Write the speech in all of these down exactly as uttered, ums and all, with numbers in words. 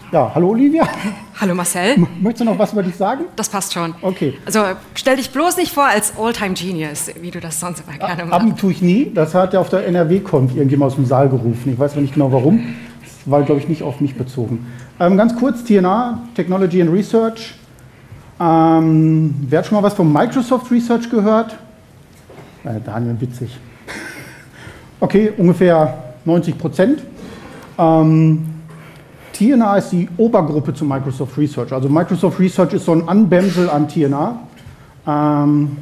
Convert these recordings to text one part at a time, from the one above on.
Ja, hallo Olivia. Hallo Marcel. M möchtest du noch was über dich sagen? Das passt schon. Okay. Also stell dich bloß nicht vor als All-Time-Genius, wie du das sonst immer gerne machst. Abi tue ich nie. Das hat ja auf der N R W-Conf irgendjemand aus dem Saal gerufen. Ich weiß aber nicht genau warum. Das war, glaube ich, nicht auf mich bezogen. Ähm, ganz kurz, T N A, Technology and Research. Ähm, wer hat schon mal was von Microsoft Research gehört? Äh, Daniel, witzig. Okay, ungefähr neunzig Prozent. Ähm, T N A ist die Obergruppe zu Microsoft Research. Also Microsoft Research ist so ein Anbämsel an T N A. Ähm,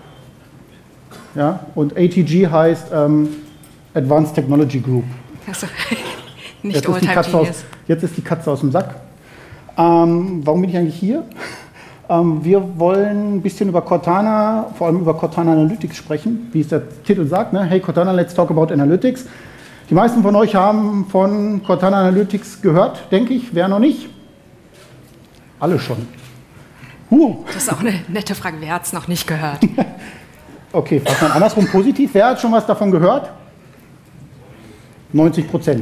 ja, und A T G heißt ähm, Advanced Technology Group. Also, nicht jetzt, ist die Katze aus, jetzt ist die Katze aus dem Sack. Ähm, warum bin ich eigentlich hier? Ähm, wir wollen ein bisschen über Cortana, vor allem über Cortana Analytics sprechen, wie es der Titel sagt. Ne? Hey Cortana, let's talk about Analytics. Die meisten von euch haben von Cortana Analytics gehört, denke ich. Wer noch nicht? Alle schon. Huh. Das ist auch eine nette Frage. Wer hat es noch nicht gehört? Okay, fragt man andersrum positiv. Wer hat schon was davon gehört? neunzig Prozent.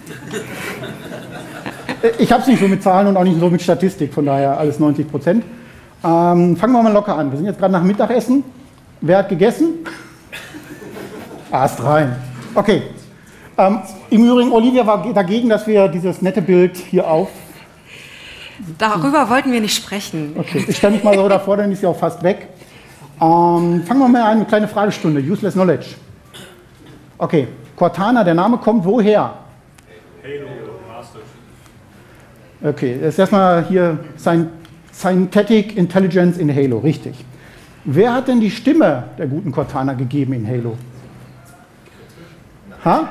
Ich habe es nicht so mit Zahlen und auch nicht so mit Statistik, von daher alles neunzig Prozent. Ähm, fangen wir mal locker an. Wir sind jetzt gerade nach dem Mittagessen. Wer hat gegessen? Erst rein. Okay. Ähm, Im Übrigen, Olivia war dagegen, dass wir dieses nette Bild hier auf... Darüber wollten wir nicht sprechen. Okay, ich stelle mich mal so davor, dann ist sie auch fast weg. Ähm, fangen wir mal an, eine kleine Fragestunde, Useless Knowledge. Okay, Cortana, der Name kommt woher? Halo, Master. Okay, das ist erstmal hier Synthetic Intelligence in Halo, richtig. Wer hat denn die Stimme der guten Cortana gegeben in Halo? Ha?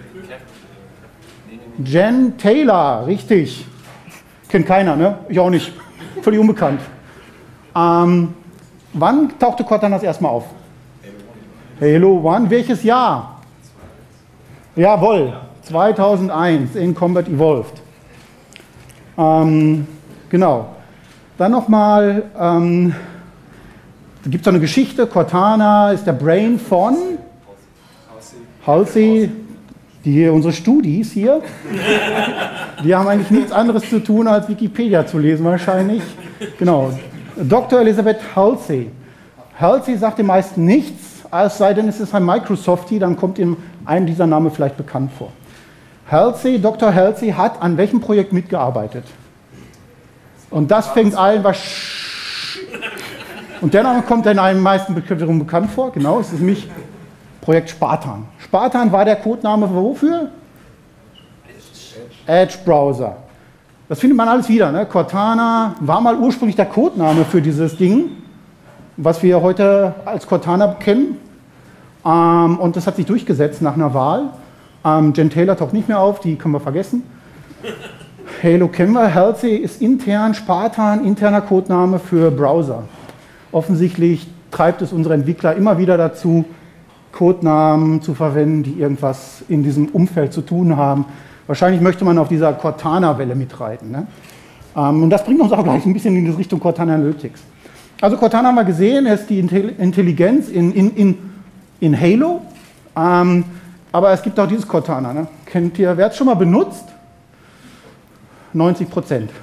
Jen Taylor, richtig. Kennt keiner, ne? Ich auch nicht. Völlig unbekannt. Ähm, wann tauchte Cortana das erstmal auf? Halo One. Welches Jahr? Jawohl, zweitausendeins in Combat Evolved. Ähm, genau. Dann nochmal, ähm, da gibt es eine Geschichte. Cortana ist der Brain von Halsey. Die hier, unsere Studis hier, die haben eigentlich nichts anderes zu tun, als Wikipedia zu lesen wahrscheinlich. Genau, Doktor Elizabeth Halsey. Halsey sagt den meisten nichts, es sei denn, es ist ein Microsoftie, dann kommt ihm einem dieser Namen vielleicht bekannt vor. Halsey, Doktor Halsey hat an welchem Projekt mitgearbeitet? Und das fängt allen was... Und der Name kommt dann einem meisten bekannt vor, genau, es ist nämlich Projekt Spartan. Spartan war der Codename wofür? Edge Browser. Das findet man alles wieder. Ne? Cortana war mal ursprünglich der Codename für dieses Ding, was wir heute als Cortana kennen. Ähm, und das hat sich durchgesetzt nach einer Wahl. Ähm, Jen Taylor taucht nicht mehr auf, die können wir vergessen. Halo kennen wir. Halsey ist intern Spartan, interner Codename für Browser. Offensichtlich treibt es unsere Entwickler immer wieder dazu, Codenamen zu verwenden, die irgendwas in diesem Umfeld zu tun haben. Wahrscheinlich möchte man auf dieser Cortana-Welle mitreiten. Ne? Ähm, und das bringt uns auch gleich ein bisschen in die Richtung Cortana Analytics. Also Cortana haben wir gesehen, ist die Intelligenz in, in, in, in Halo. Ähm, aber es gibt auch dieses Cortana. Ne? Kennt ihr, wer hat es schon mal benutzt? neunzig Prozent.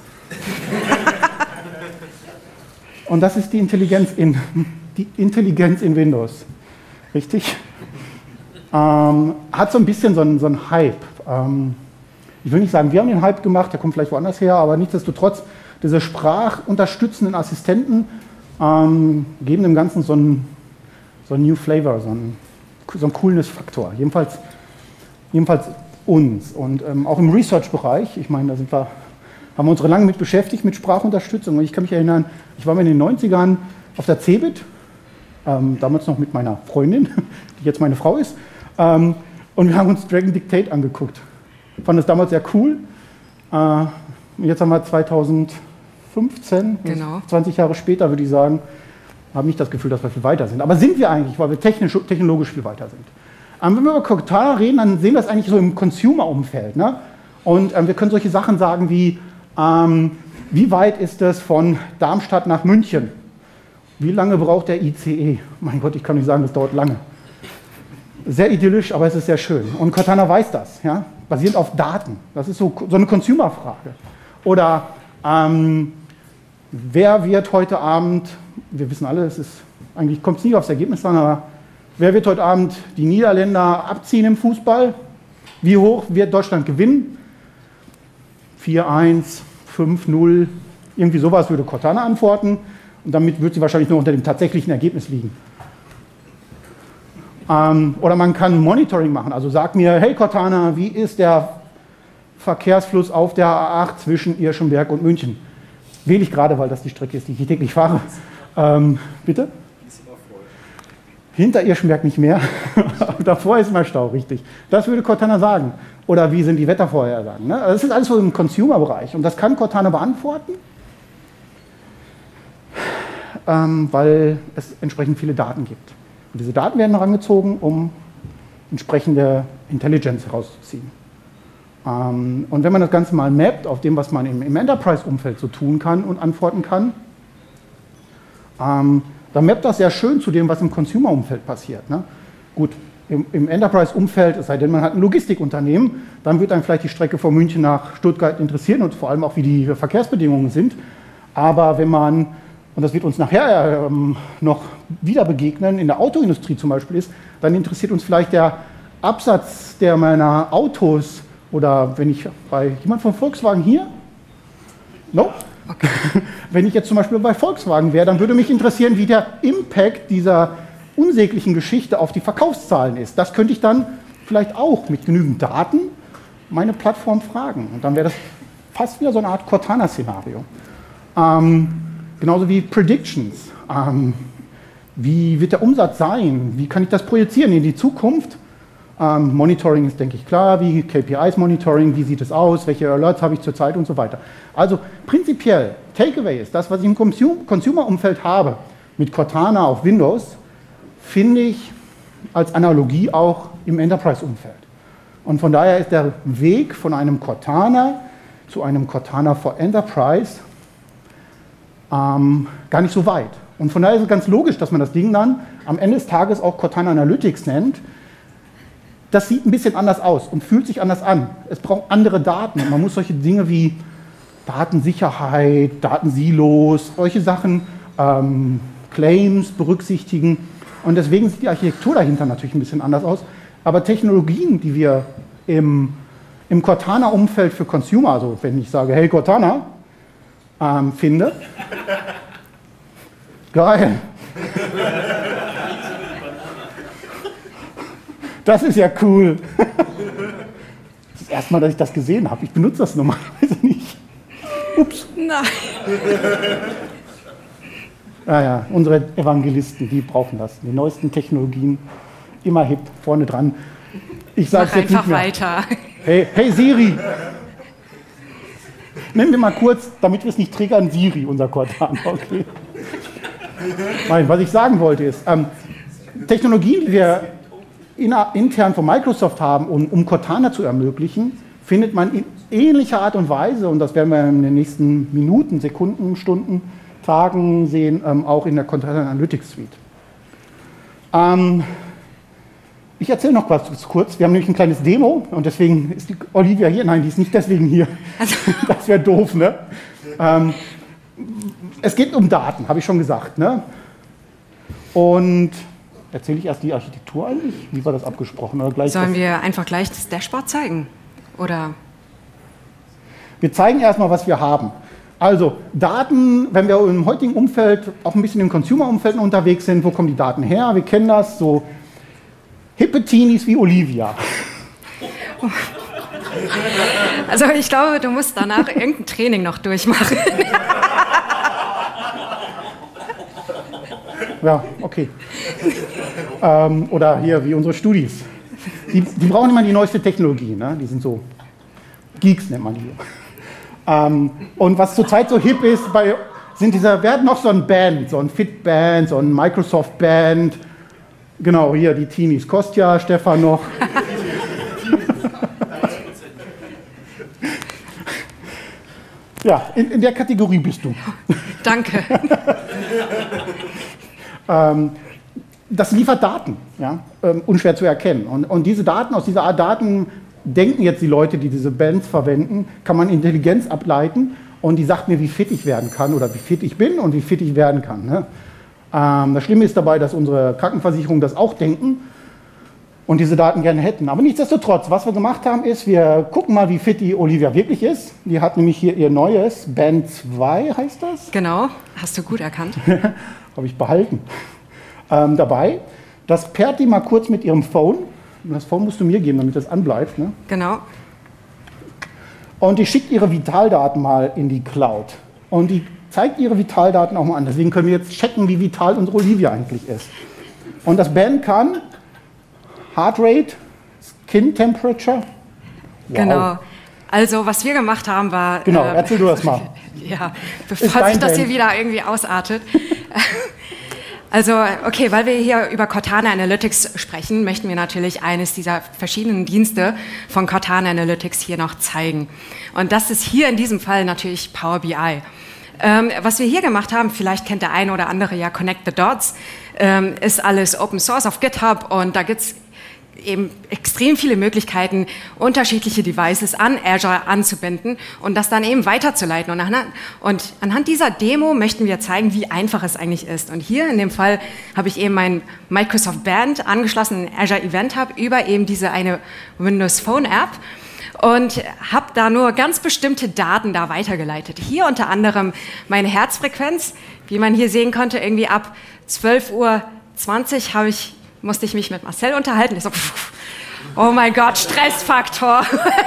Und das ist die Intelligenz in, die Intelligenz in Windows. Richtig? Ähm, hat so ein bisschen so einen, so einen Hype. Ähm, ich will nicht sagen, wir haben den Hype gemacht, der kommt vielleicht woanders her, aber nichtsdestotrotz, diese sprachunterstützenden Assistenten ähm, geben dem Ganzen so einen, so einen New Flavor, so einen, so einen Coolness-Faktor. Jedenfalls, jedenfalls uns. Und ähm, auch im Research-Bereich, ich meine, da sind wir, haben wir uns lange mit beschäftigt, mit Sprachunterstützung. Und ich kann mich erinnern, ich war mir in den neunzigern auf der Cebit, Ähm, damals noch mit meiner Freundin, die jetzt meine Frau ist. Ähm, und wir haben uns Dragon Dictate angeguckt. Ich fand das damals sehr cool. Äh, jetzt haben wir zweitausendfünfzehn, genau. zwanzig Jahre später würde ich sagen, habe nicht das Gefühl, dass wir viel weiter sind. Aber sind wir eigentlich, weil wir technisch, technologisch viel weiter sind. Ähm, wenn wir über Cortana reden, dann sehen wir das eigentlich so im Consumer-Umfeld. Ne? Und ähm, wir können solche Sachen sagen wie, ähm, wie weit ist es von Darmstadt nach München? Wie lange braucht der I C E? Mein Gott, ich kann nicht sagen, das dauert lange. Sehr idyllisch, aber es ist sehr schön. Und Cortana weiß das, ja? Basierend auf Daten. Das ist so, so eine Consumer-Frage. Oder ähm, wer wird heute Abend, wir wissen alle, es ist, eigentlich kommt es nie aufs Ergebnis an, aber wer wird heute Abend die Niederländer abziehen im Fußball? Wie hoch wird Deutschland gewinnen? vier eins, fünf null, irgendwie sowas würde Cortana antworten. Und damit wird sie wahrscheinlich nur unter dem tatsächlichen Ergebnis liegen. Ähm, oder man kann Monitoring machen. Also sag mir, hey Cortana, wie ist der Verkehrsfluss auf der A acht zwischen Irschenberg und München? Wähle ich gerade, weil das die Strecke ist, die ich täglich fahre. Ähm, bitte? Hinter Irschenberg nicht mehr. Davor ist mal Stau, richtig. Das würde Cortana sagen. Oder wie sind die Wettervorhersagen? Ne? Das ist alles so im Consumer-Bereich. Und das kann Cortana beantworten, ähm, weil es entsprechend viele Daten gibt. Und diese Daten werden herangezogen, um entsprechende Intelligence herauszuziehen. Ähm, und wenn man das Ganze mal mappt auf dem, was man im, im Enterprise-Umfeld so tun kann und antworten kann, ähm, dann mappt das sehr schön zu dem, was im Consumer-Umfeld passiert. Ne? Gut, im, im Enterprise-Umfeld, es sei denn, man hat ein Logistikunternehmen, dann wird einem vielleicht die Strecke von München nach Stuttgart interessieren und vor allem auch, wie die Verkehrsbedingungen sind. Aber wenn man, und das wird uns nachher ähm, noch wieder begegnen, in der Autoindustrie zum Beispiel ist, dann interessiert uns vielleicht der Absatz der meiner Autos oder wenn ich bei jemand von Volkswagen hier? No? Okay. Wenn ich jetzt zum Beispiel bei Volkswagen wäre, dann würde mich interessieren, wie der Impact dieser unsäglichen Geschichte auf die Verkaufszahlen ist. Das könnte ich dann vielleicht auch mit genügend Daten meine Plattform fragen. Und dann wäre das fast wieder so eine Art Cortana-Szenario. Ähm, genauso wie Predictions. Ähm, wie wird der Umsatz sein? Wie kann ich das projizieren in die Zukunft? Ähm, Monitoring ist, denke ich, klar. Wie K P Is-Monitoring, wie sieht es aus? Welche Alerts habe ich zurzeit und so weiter. Also prinzipiell, Takeaway ist, das, was ich im Consumer-Umfeld habe, mit Cortana auf Windows, finde ich als Analogie auch im Enterprise-Umfeld. Und von daher ist der Weg von einem Cortana zu einem Cortana for Enterprise ähm, gar nicht so weit. Und von daher ist es ganz logisch, dass man das Ding dann am Ende des Tages auch Cortana Analytics nennt. Das sieht ein bisschen anders aus und fühlt sich anders an. Es braucht andere Daten und man muss solche Dinge wie Datensicherheit, Datensilos, solche Sachen, ähm, Claims berücksichtigen. Und deswegen sieht die Architektur dahinter natürlich ein bisschen anders aus. Aber Technologien, die wir im, im Cortana-Umfeld für Consumer, also wenn ich sage, hey Cortana, ähm, finde, geil. Das ist ja cool. Das ist das erste Mal, dass ich das gesehen habe. Ich benutze das normalerweise nicht. Ups. Nein. Ja, ja, unsere Evangelisten, die brauchen das. Die neuesten Technologien, immer hip, vorne dran. Ich sage jetzt einfach nicht mehr. weiter. Hey, hey Siri. Nennen wir mal kurz, damit wir es nicht triggern, Siri, unser Cortana. Okay. Nein, was ich sagen wollte ist, ähm, Technologien, die wir intern von Microsoft haben, um, um Cortana zu ermöglichen, findet man in ähnlicher Art und Weise, und das werden wir in den nächsten Minuten, Sekunden, Stunden, Tagen sehen, ähm, auch in der Cortana Analytics Suite. Ähm, ich erzähle noch was kurz. Wir haben nämlich ein kleines Demo und deswegen ist die Olivia hier. Nein, die ist nicht deswegen hier. Also. Das wäre doof, ne? Ähm, es geht um Daten, habe ich schon gesagt, ne? Und erzähle ich erst die Architektur eigentlich? Wie war das abgesprochen? Oder gleich Sollen das? wir einfach gleich das Dashboard zeigen? Oder? Wir zeigen erstmal, was wir haben. Also Daten, wenn wir im heutigen Umfeld, auch ein bisschen im Consumer-Umfeld unterwegs sind, wo kommen die Daten her? Wir kennen das, so hippe Teenies wie Olivia. Also ich glaube, du musst danach irgendein Training noch durchmachen. Ja, okay. ähm, oder hier, wie unsere Studis. Die, die brauchen immer die neueste Technologie, ne? Die sind so Geeks, nennt man die. Ähm, und was zurzeit so hip ist, bei, sind diese, wir hatten noch so ein Band, so ein Fit-Band, so ein Microsoft-Band. Genau, hier die Teenies. Kostja, Stefan noch. Ja, in, in der Kategorie bist du. Danke. ähm, das liefert Daten, ja, ähm, unschwer zu erkennen. Und, und diese Daten, aus dieser Art Daten denken jetzt die Leute, die diese Bands verwenden, kann man Intelligenz ableiten und die sagt mir, wie fit ich werden kann oder wie fit ich bin und wie fit ich werden kann. Ne? Ähm, das Schlimme ist dabei, dass unsere Krankenversicherungen das auch denken und diese Daten gerne hätten. Aber nichtsdestotrotz, was wir gemacht haben, ist, wir gucken mal, wie fit die Olivia wirklich ist. Die hat nämlich hier ihr neues Band zwei, heißt das? Genau, hast du gut erkannt. Habe ich behalten. Ähm, dabei, das pairt die mal kurz mit ihrem Phone. Das Phone musst du mir geben, damit das anbleibt. Ne? Genau. Und die schickt ihre Vitaldaten mal in die Cloud. Und die zeigt ihre Vitaldaten auch mal an. Deswegen können wir jetzt checken, wie vital unsere Olivia eigentlich ist. Und das Band kann Heart Rate, Skin Temperature. Wow. Genau. Also, was wir gemacht haben, war... Genau, äh, erzähl du das mal. Ja, bevor sich das hier wieder irgendwie ausartet. Also, okay, weil wir hier über Cortana Analytics sprechen, möchten wir natürlich eines dieser verschiedenen Dienste von Cortana Analytics hier noch zeigen. Und das ist hier in diesem Fall natürlich Power B I. Ähm, was wir hier gemacht haben, vielleicht kennt der eine oder andere ja Connect the Dots, ähm, ist alles Open Source auf GitHub und da gibt's eben extrem viele Möglichkeiten, unterschiedliche Devices an Azure anzubinden und das dann eben weiterzuleiten. Und anhand, und anhand dieser Demo möchten wir zeigen, wie einfach es eigentlich ist. Und hier in dem Fall habe ich eben mein Microsoft Band angeschlossen, in Azure Event Hub, über eben diese eine Windows Phone App und habe da nur ganz bestimmte Daten da weitergeleitet. Hier unter anderem meine Herzfrequenz, wie man hier sehen konnte, irgendwie ab zwölf Uhr zwanzig habe ich musste ich mich mit Marcel unterhalten. Ich so, pff, oh mein Gott, Stressfaktor.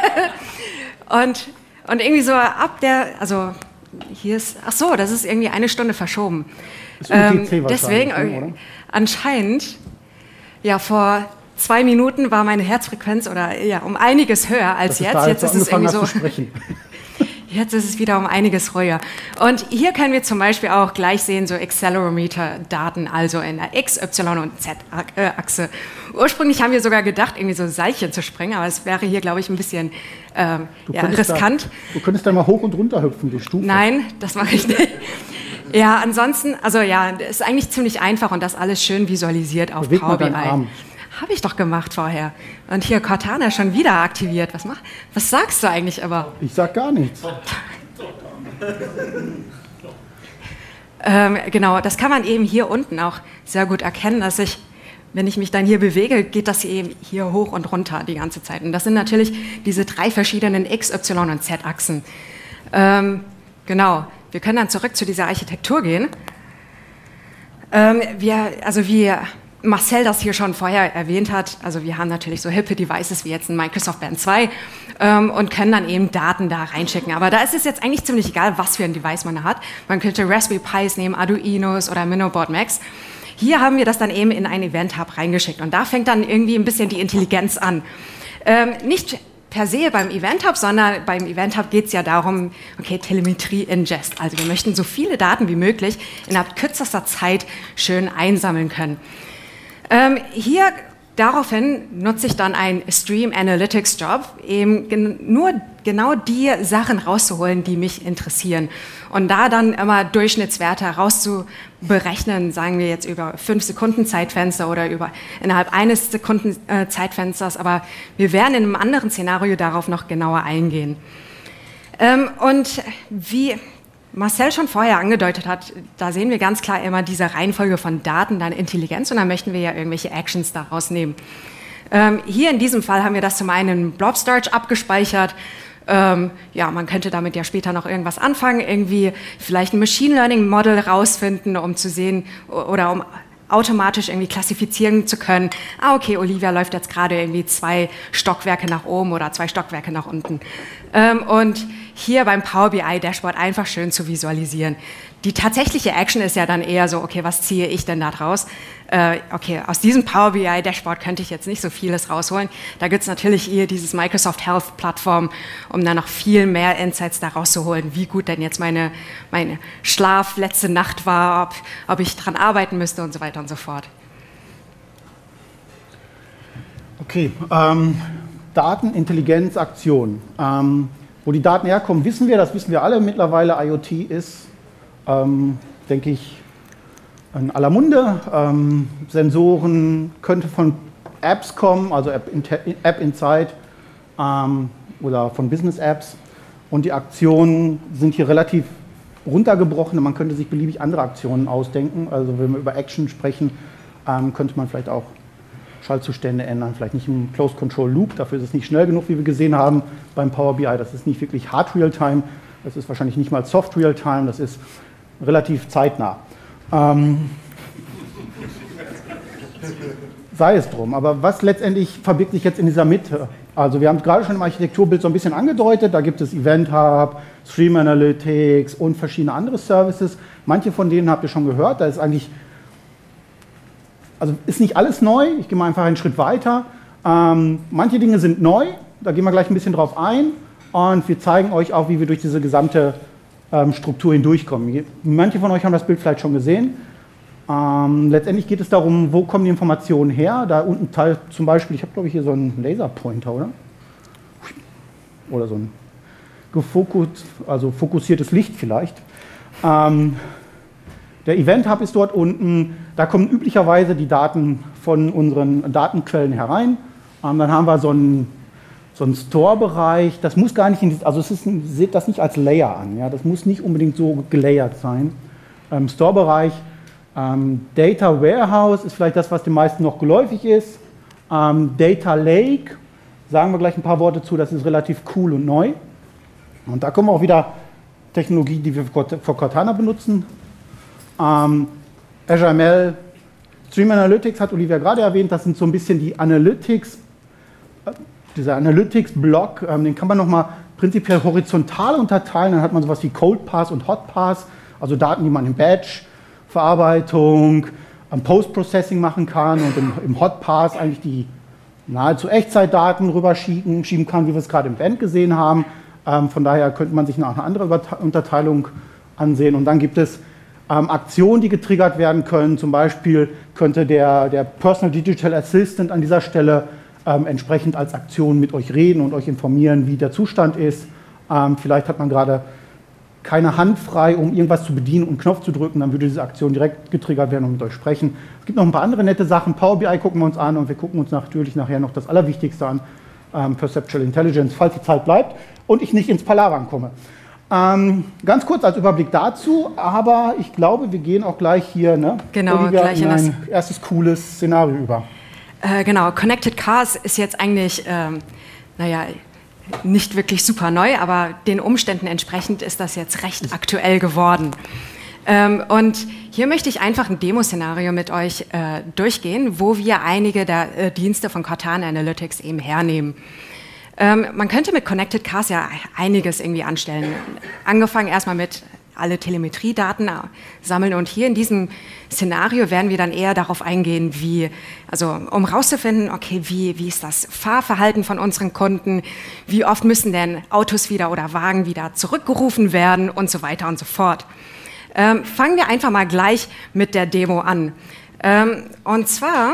und, und irgendwie so ab der, also hier ist, ach so, das ist irgendwie eine Stunde verschoben. Das ist U T C ähm, deswegen, oder? Anscheinend, ja, vor zwei Minuten war meine Herzfrequenz oder ja, um einiges höher als jetzt. Da, jetzt ist es irgendwie so. Jetzt ist es wieder um einiges ruhiger. Und hier können wir zum Beispiel auch gleich sehen, so Accelerometer-Daten, also in der X, Y und Z-Achse. Ursprünglich haben wir sogar gedacht, irgendwie so Seilchen zu springen, aber es wäre hier, glaube ich, ein bisschen ähm, ja, riskant. Da, du könntest da mal hoch und runter hüpfen, die Stufe. Nein, das mache ich nicht. Ja, ansonsten, also ja, ist eigentlich ziemlich einfach und das alles schön visualisiert auf Beweg Power B I. Arm. Habe ich doch gemacht vorher. Und hier Cortana schon wieder aktiviert. Was, mach, was sagst du eigentlich aber? Ich sag gar nichts. ähm, genau, das kann man eben hier unten auch sehr gut erkennen, dass ich, wenn ich mich dann hier bewege, geht das eben hier hoch und runter die ganze Zeit. Und das sind natürlich diese drei verschiedenen X, Y und Z-Achsen. Ähm, genau, wir können dann zurück zu dieser Architektur gehen. Ähm, wir, also wir... Marcel das hier schon vorher erwähnt hat, also wir haben natürlich so hippe Devices wie jetzt ein Microsoft Band zwei ähm, und können dann eben Daten da reinschicken. Aber da ist es jetzt eigentlich ziemlich egal, was für ein Device man da hat. Man könnte Raspberry Pis nehmen, Arduinos oder Minoboard Max. Hier haben wir das dann eben in ein Event Hub reingeschickt und da fängt dann irgendwie ein bisschen die Intelligenz an. Ähm, nicht per se beim Event Hub, sondern beim Event Hub geht es ja darum, okay, Telemetrie ingest. Also wir möchten so viele Daten wie möglich innerhalb kürzester Zeit schön einsammeln können. Ähm, hier daraufhin nutze ich dann einen Stream Analytics Job, eben gen nur genau die Sachen rauszuholen, die mich interessieren. Und da dann immer Durchschnittswerte rauszuberechnen, sagen wir jetzt über fünf Sekunden Zeitfenster oder über innerhalb eines Sekunden äh, Zeitfensters. Aber wir werden in einem anderen Szenario darauf noch genauer eingehen. Ähm, und wie Marcel schon vorher angedeutet hat, da sehen wir ganz klar immer diese Reihenfolge von Daten, dann Intelligenz und dann möchten wir ja irgendwelche Actions daraus nehmen. Ähm, hier in diesem Fall haben wir das zum einen in Blob Storage abgespeichert. Ähm, ja, man könnte damit ja später noch irgendwas anfangen, irgendwie vielleicht ein Machine Learning Model rausfinden, um zu sehen oder um automatisch irgendwie klassifizieren zu können, ah okay, Olivia läuft jetzt gerade irgendwie zwei Stockwerke nach oben oder zwei Stockwerke nach unten. Ähm, und hier beim Power B I Dashboard einfach schön zu visualisieren. Die tatsächliche Action ist ja dann eher so, okay, was ziehe ich denn da draus? Äh, okay, aus diesem Power B I Dashboard könnte ich jetzt nicht so vieles rausholen. Da gibt es natürlich hier dieses Microsoft Health Plattform, um dann noch viel mehr Insights da rauszuholen, wie gut denn jetzt meine, meine Schlaf letzte Nacht war, ob, ob ich dran arbeiten müsste und so weiter und so fort. Okay, ähm, Daten, Intelligenz, Aktion. Ähm, wo die Daten herkommen, wissen wir, das wissen wir alle mittlerweile. IoT ist, ähm, denke ich, in aller Munde. Ähm, Sensoren könnte von Apps kommen, also App, in, App Inside ähm, oder von Business Apps. Und die Aktionen sind hier relativ runtergebrochen und man könnte sich beliebig andere Aktionen ausdenken. Also wenn wir über Action sprechen, ähm, könnte man vielleicht auch Schaltzustände ändern, vielleicht nicht im Closed Control Loop, dafür ist es nicht schnell genug, wie wir gesehen haben beim Power B I. Das ist nicht wirklich Hard Real-Time, das ist wahrscheinlich nicht mal Soft Real-Time, das ist relativ zeitnah. Ähm, sei es drum, aber was letztendlich verbirgt sich jetzt in dieser Mitte? Also wir haben es gerade schon im Architekturbild so ein bisschen angedeutet, da gibt es Event Hub, Stream Analytics und verschiedene andere Services. Manche von denen habt ihr schon gehört, da ist eigentlich, also ist nicht alles neu, ich gehe mal einfach einen Schritt weiter. Ähm, manche Dinge sind neu, da gehen wir gleich ein bisschen drauf ein und wir zeigen euch auch, wie wir durch diese gesamte ähm, Struktur hindurchkommen. Manche von euch haben das Bild vielleicht schon gesehen. Ähm, letztendlich geht es darum, wo kommen die Informationen her. Da unten Teil zum Beispiel, ich habe glaube ich hier so einen Laserpointer, oder? Oder so ein gefokus, also fokussiertes Licht vielleicht. Ähm, der Event Hub ist dort unten, da kommen üblicherweise die Daten von unseren Datenquellen herein. Ähm, dann haben wir so einen, so einen Store-Bereich, das muss gar nicht, in die, also es ist, seht das nicht als Layer an, ja? Das muss nicht unbedingt so gelayert sein. Ähm, Store-Bereich, ähm, Data Warehouse ist vielleicht das, was den meisten noch geläufig ist. Ähm, Data Lake, sagen wir gleich ein paar Worte zu, das ist relativ cool und neu. Und da kommen auch wieder Technologie, die wir für Cortana benutzen. Ähm, Azure M L, Stream Analytics hat Olivia gerade erwähnt, das sind so ein bisschen die Analytics, äh, dieser Analytics-Block, ähm, den kann man nochmal prinzipiell horizontal unterteilen, dann hat man sowas wie Cold Pass und Hot Pass, also Daten, die man im Batch, Verarbeitung, am Post-Processing machen kann und im, im Hot Pass eigentlich die nahezu Echtzeitdaten rüberschieben schieben kann, wie wir es gerade im Band gesehen haben. Ähm, von daher könnte man sich noch eine andere Unterteilung ansehen. Und dann gibt es ähm, Aktionen, die getriggert werden können. Zum Beispiel könnte der, der Personal Digital Assistant an dieser Stelle ähm, entsprechend als Aktion mit euch reden und euch informieren, wie der Zustand ist. Ähm, vielleicht hat man gerade keine Hand frei, um irgendwas zu bedienen und einen Knopf zu drücken, dann würde diese Aktion direkt getriggert werden und mit euch sprechen. Es gibt noch ein paar andere nette Sachen. Power B I gucken wir uns an und wir gucken uns natürlich nachher noch das Allerwichtigste an, ähm, Perceptual Intelligence, falls die Zeit bleibt und ich nicht ins Palavern komme. Ähm, ganz kurz als Überblick dazu, aber ich glaube, wir gehen auch gleich hier, ne, genau, Olivia, gleich in in ein erstes cooles Szenario über. Äh, genau, Connected Cars ist jetzt eigentlich, ähm, naja, nicht wirklich super neu, aber den Umständen entsprechend ist das jetzt recht aktuell geworden. Ähm, und hier möchte ich einfach ein Demo-Szenario mit euch äh, durchgehen, wo wir einige der äh, Dienste von Cortana Analytics eben hernehmen. Ähm, man könnte mit Connected Cars ja einiges irgendwie anstellen. Angefangen erstmal mit alle Telemetriedaten sammeln und hier in diesem Szenario werden wir dann eher darauf eingehen, wie, also um rauszufinden, okay, wie, wie ist das Fahrverhalten von unseren Kunden, wie oft müssen denn Autos wieder oder Wagen wieder zurückgerufen werden und so weiter und so fort. Ähm, fangen wir einfach mal gleich mit der Demo an. Ähm, und zwar,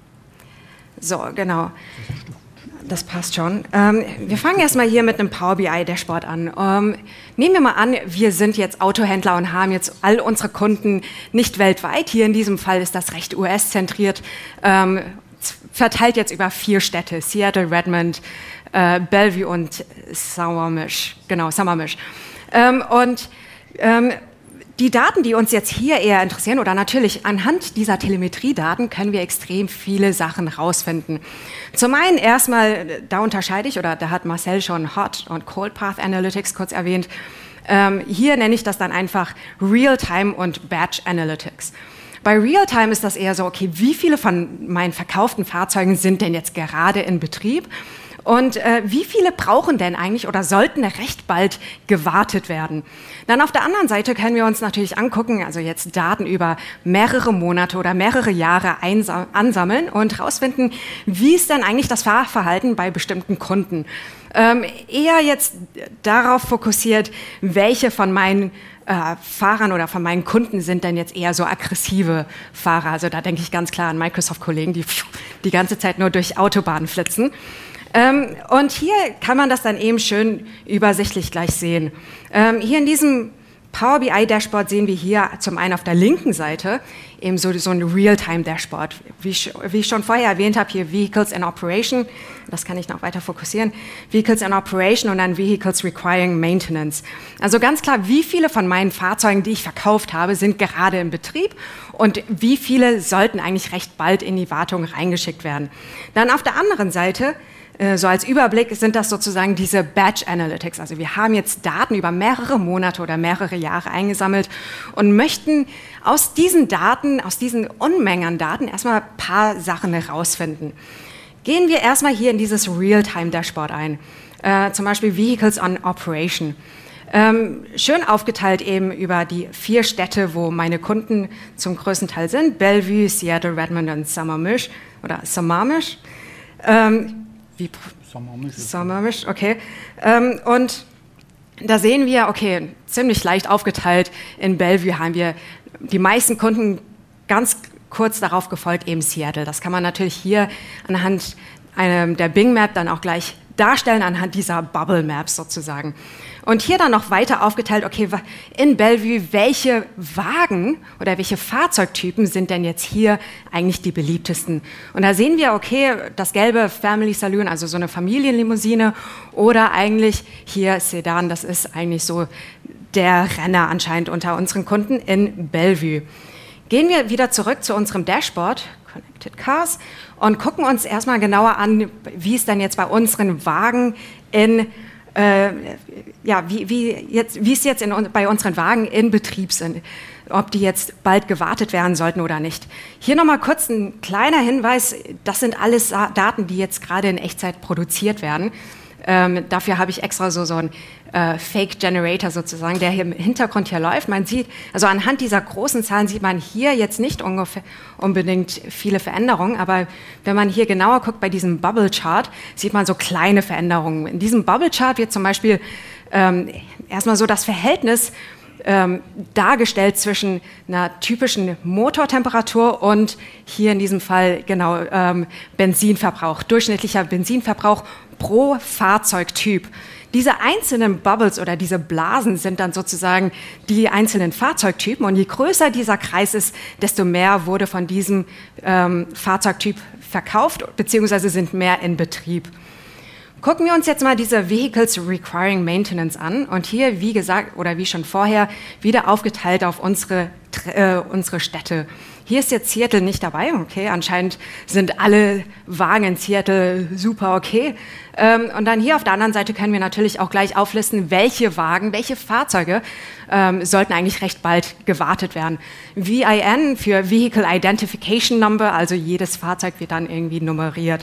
so genau, das passt schon. Ähm, wir fangen erstmal hier mit einem Power B I Dashboard an. Ähm, nehmen wir mal an, wir sind jetzt Autohändler und haben jetzt all unsere Kunden nicht weltweit. Hier in diesem Fall ist das recht U S-zentriert, ähm, verteilt jetzt über vier Städte, Seattle, Redmond, äh, Bellevue und Sammamish. Genau, Sammamish. Ähm, und ähm, die Daten, die uns jetzt hier eher interessieren, oder natürlich anhand dieser Telemetriedaten können wir extrem viele Sachen rausfinden. Zum einen erstmal, da unterscheide ich, oder da hat Marcel schon Hot und Cold Path Analytics kurz erwähnt. Ähm, hier nenne ich das dann einfach Real-Time und Batch Analytics. Bei Real-Time ist das eher so, okay, wie viele von meinen verkauften Fahrzeugen sind denn jetzt gerade in Betrieb? Und äh, wie viele brauchen denn eigentlich oder sollten recht bald gewartet werden? Dann auf der anderen Seite können wir uns natürlich angucken, also jetzt Daten über mehrere Monate oder mehrere Jahre ansammeln und herausfinden, wie ist denn eigentlich das Fahrverhalten bei bestimmten Kunden? Ähm, eher jetzt darauf fokussiert, welche von meinen äh, Fahrern oder von meinen Kunden sind denn jetzt eher so aggressive Fahrer? Also da denke ich ganz klar an Microsoft-Kollegen, die die ganze Zeit nur durch Autobahnen flitzen. Ähm, und hier kann man das dann eben schön übersichtlich gleich sehen. Ähm, hier in diesem Power B I Dashboard sehen wir hier zum einen auf der linken Seite eben so, so ein Real-Time-Dashboard. Wie, wie ich schon vorher erwähnt habe, hier Vehicles in Operation, das kann ich noch weiter fokussieren, Vehicles in Operation und dann Vehicles requiring Maintenance. Also ganz klar, wie viele von meinen Fahrzeugen, die ich verkauft habe, sind gerade im Betrieb und wie viele sollten eigentlich recht bald in die Wartung reingeschickt werden. Dann auf der anderen Seite, so als Überblick, sind das sozusagen diese Batch Analytics. Also wir haben jetzt Daten über mehrere Monate oder mehrere Jahre eingesammelt und möchten aus diesen Daten, aus diesen Unmengen an Daten erstmal ein paar Sachen herausfinden. Gehen wir erstmal hier in dieses Real-Time-Dashboard ein, äh, zum Beispiel Vehicles on Operation. Ähm, schön aufgeteilt eben über die vier Städte, wo meine Kunden zum größten Teil sind, Bellevue, Seattle, Redmond und Sammamish oder Sammamish. Ähm, Wie Sammamish, okay. Ähm, und da sehen wir, okay, ziemlich leicht aufgeteilt. In Bellevue haben wir die meisten Kunden ganz kurz darauf gefolgt, eben Seattle. Das kann man natürlich hier anhand ähm, der Bing Map dann auch gleich darstellen, anhand dieser Bubble Maps sozusagen. Und hier dann noch weiter aufgeteilt, okay, in Bellevue, welche Wagen oder welche Fahrzeugtypen sind denn jetzt hier eigentlich die beliebtesten? Und da sehen wir, okay, das gelbe Family Saloon, also so eine Familienlimousine, oder eigentlich hier Sedan, das ist eigentlich so der Renner anscheinend unter unseren Kunden in Bellevue. Gehen wir wieder zurück zu unserem Dashboard, Connected Cars, und gucken uns erstmal genauer an, wie es dann jetzt bei unseren Wagen in Äh, ja, wie, wie, jetzt, wie es jetzt in, bei unseren Wagen in Betrieb sind, ob die jetzt bald gewartet werden sollten oder nicht. Hier nochmal kurz ein kleiner Hinweis, das sind alles Daten, die jetzt gerade in Echtzeit produziert werden. Ähm, dafür habe ich extra so, so einen äh, Fake-Generator sozusagen, der hier im Hintergrund hier läuft. Man sieht, also anhand dieser großen Zahlen sieht man hier jetzt nicht ungefähr unbedingt viele Veränderungen, aber wenn man hier genauer guckt bei diesem Bubble-Chart, sieht man so kleine Veränderungen. In diesem Bubble-Chart wird zum Beispiel ähm, erstmal so das Verhältnis ähm, dargestellt zwischen einer typischen Motortemperatur und hier in diesem Fall genau ähm, Benzinverbrauch, durchschnittlicher Benzinverbrauch pro Fahrzeugtyp. Diese einzelnen Bubbles oder diese Blasen sind dann sozusagen die einzelnen Fahrzeugtypen und je größer dieser Kreis ist, desto mehr wurde von diesem ähm, Fahrzeugtyp verkauft bzw. sind mehr in Betrieb. Gucken wir uns jetzt mal diese Vehicles Requiring Maintenance an und hier, wie gesagt, oder wie schon vorher, wieder aufgeteilt auf unsere, äh, unsere Städte. Hier ist jetzt Seattle nicht dabei, okay, anscheinend sind alle Wagen in Seattle super okay. Ähm, und dann hier auf der anderen Seite können wir natürlich auch gleich auflisten, welche Wagen, welche Fahrzeuge ähm, sollten eigentlich recht bald gewartet werden. V I N für Vehicle Identification Number, also jedes Fahrzeug wird dann irgendwie nummeriert.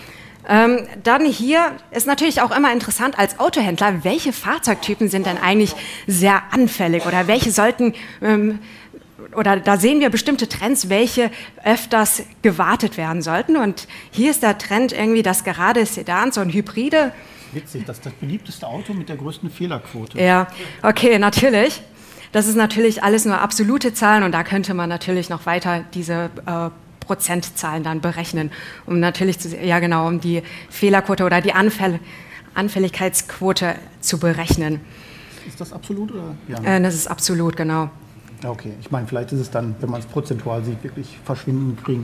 Ähm, dann hier ist natürlich auch immer interessant als Autohändler, welche Fahrzeugtypen sind denn eigentlich sehr anfällig oder welche sollten, ähm, oder da sehen wir bestimmte Trends, welche öfters gewartet werden sollten. Und hier ist der Trend irgendwie, dass gerade Sedans und Hybride... Witzig, das ist das beliebteste Auto mit der größten Fehlerquote. Ja, okay, natürlich. Das ist natürlich alles nur absolute Zahlen und da könnte man natürlich noch weiter diese äh, Prozentzahlen dann berechnen, um natürlich zu, ja genau, um die Fehlerquote oder die Anfäll, Anfälligkeitsquote zu berechnen. Ist das absolut oder? Ja, ne? äh, das ist absolut, genau. Okay, ich meine, vielleicht ist es dann, wenn man es prozentual sieht, wirklich verschwindend gering.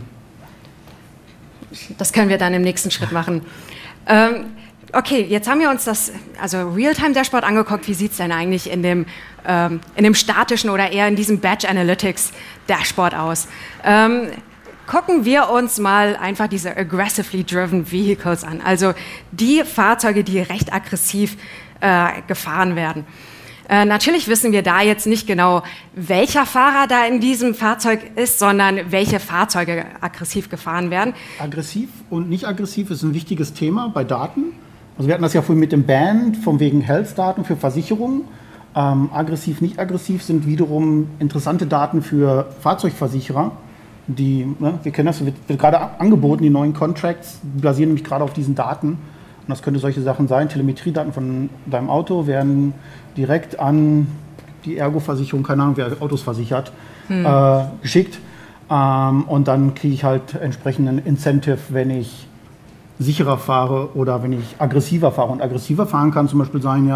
Das können wir dann im nächsten Schritt machen. Ähm, okay, jetzt haben wir uns das, also Realtime-Dashboard angeguckt. Wie sieht es denn eigentlich in dem, ähm, in dem statischen oder eher in diesem Batch Analytics-Dashboard aus? Ähm, Gucken wir uns mal einfach diese aggressively driven vehicles an, also die Fahrzeuge, die recht aggressiv äh, gefahren werden. Äh, natürlich wissen wir da jetzt nicht genau, welcher Fahrer da in diesem Fahrzeug ist, sondern welche Fahrzeuge aggressiv gefahren werden. Aggressiv und nicht aggressiv ist ein wichtiges Thema bei Daten. Also wir hatten das ja vorhin mit dem Band, von wegen Health-Daten für Versicherungen. Ähm, aggressiv, nicht aggressiv sind wiederum interessante Daten für Fahrzeugversicherer. Die, ne, wir kennen das, wird, wird gerade angeboten, die neuen Contracts basieren nämlich gerade auf diesen Daten. Und das könnte solche Sachen sein. Telemetriedaten von deinem Auto werden direkt an die Ergo-Versicherung, keine Ahnung, wer Autos versichert, hm. äh, geschickt. Ähm, und dann kriege ich halt entsprechenden Incentive, wenn ich sicherer fahre oder wenn ich aggressiver fahre. Und aggressiver fahren kann zum Beispiel sein, ja,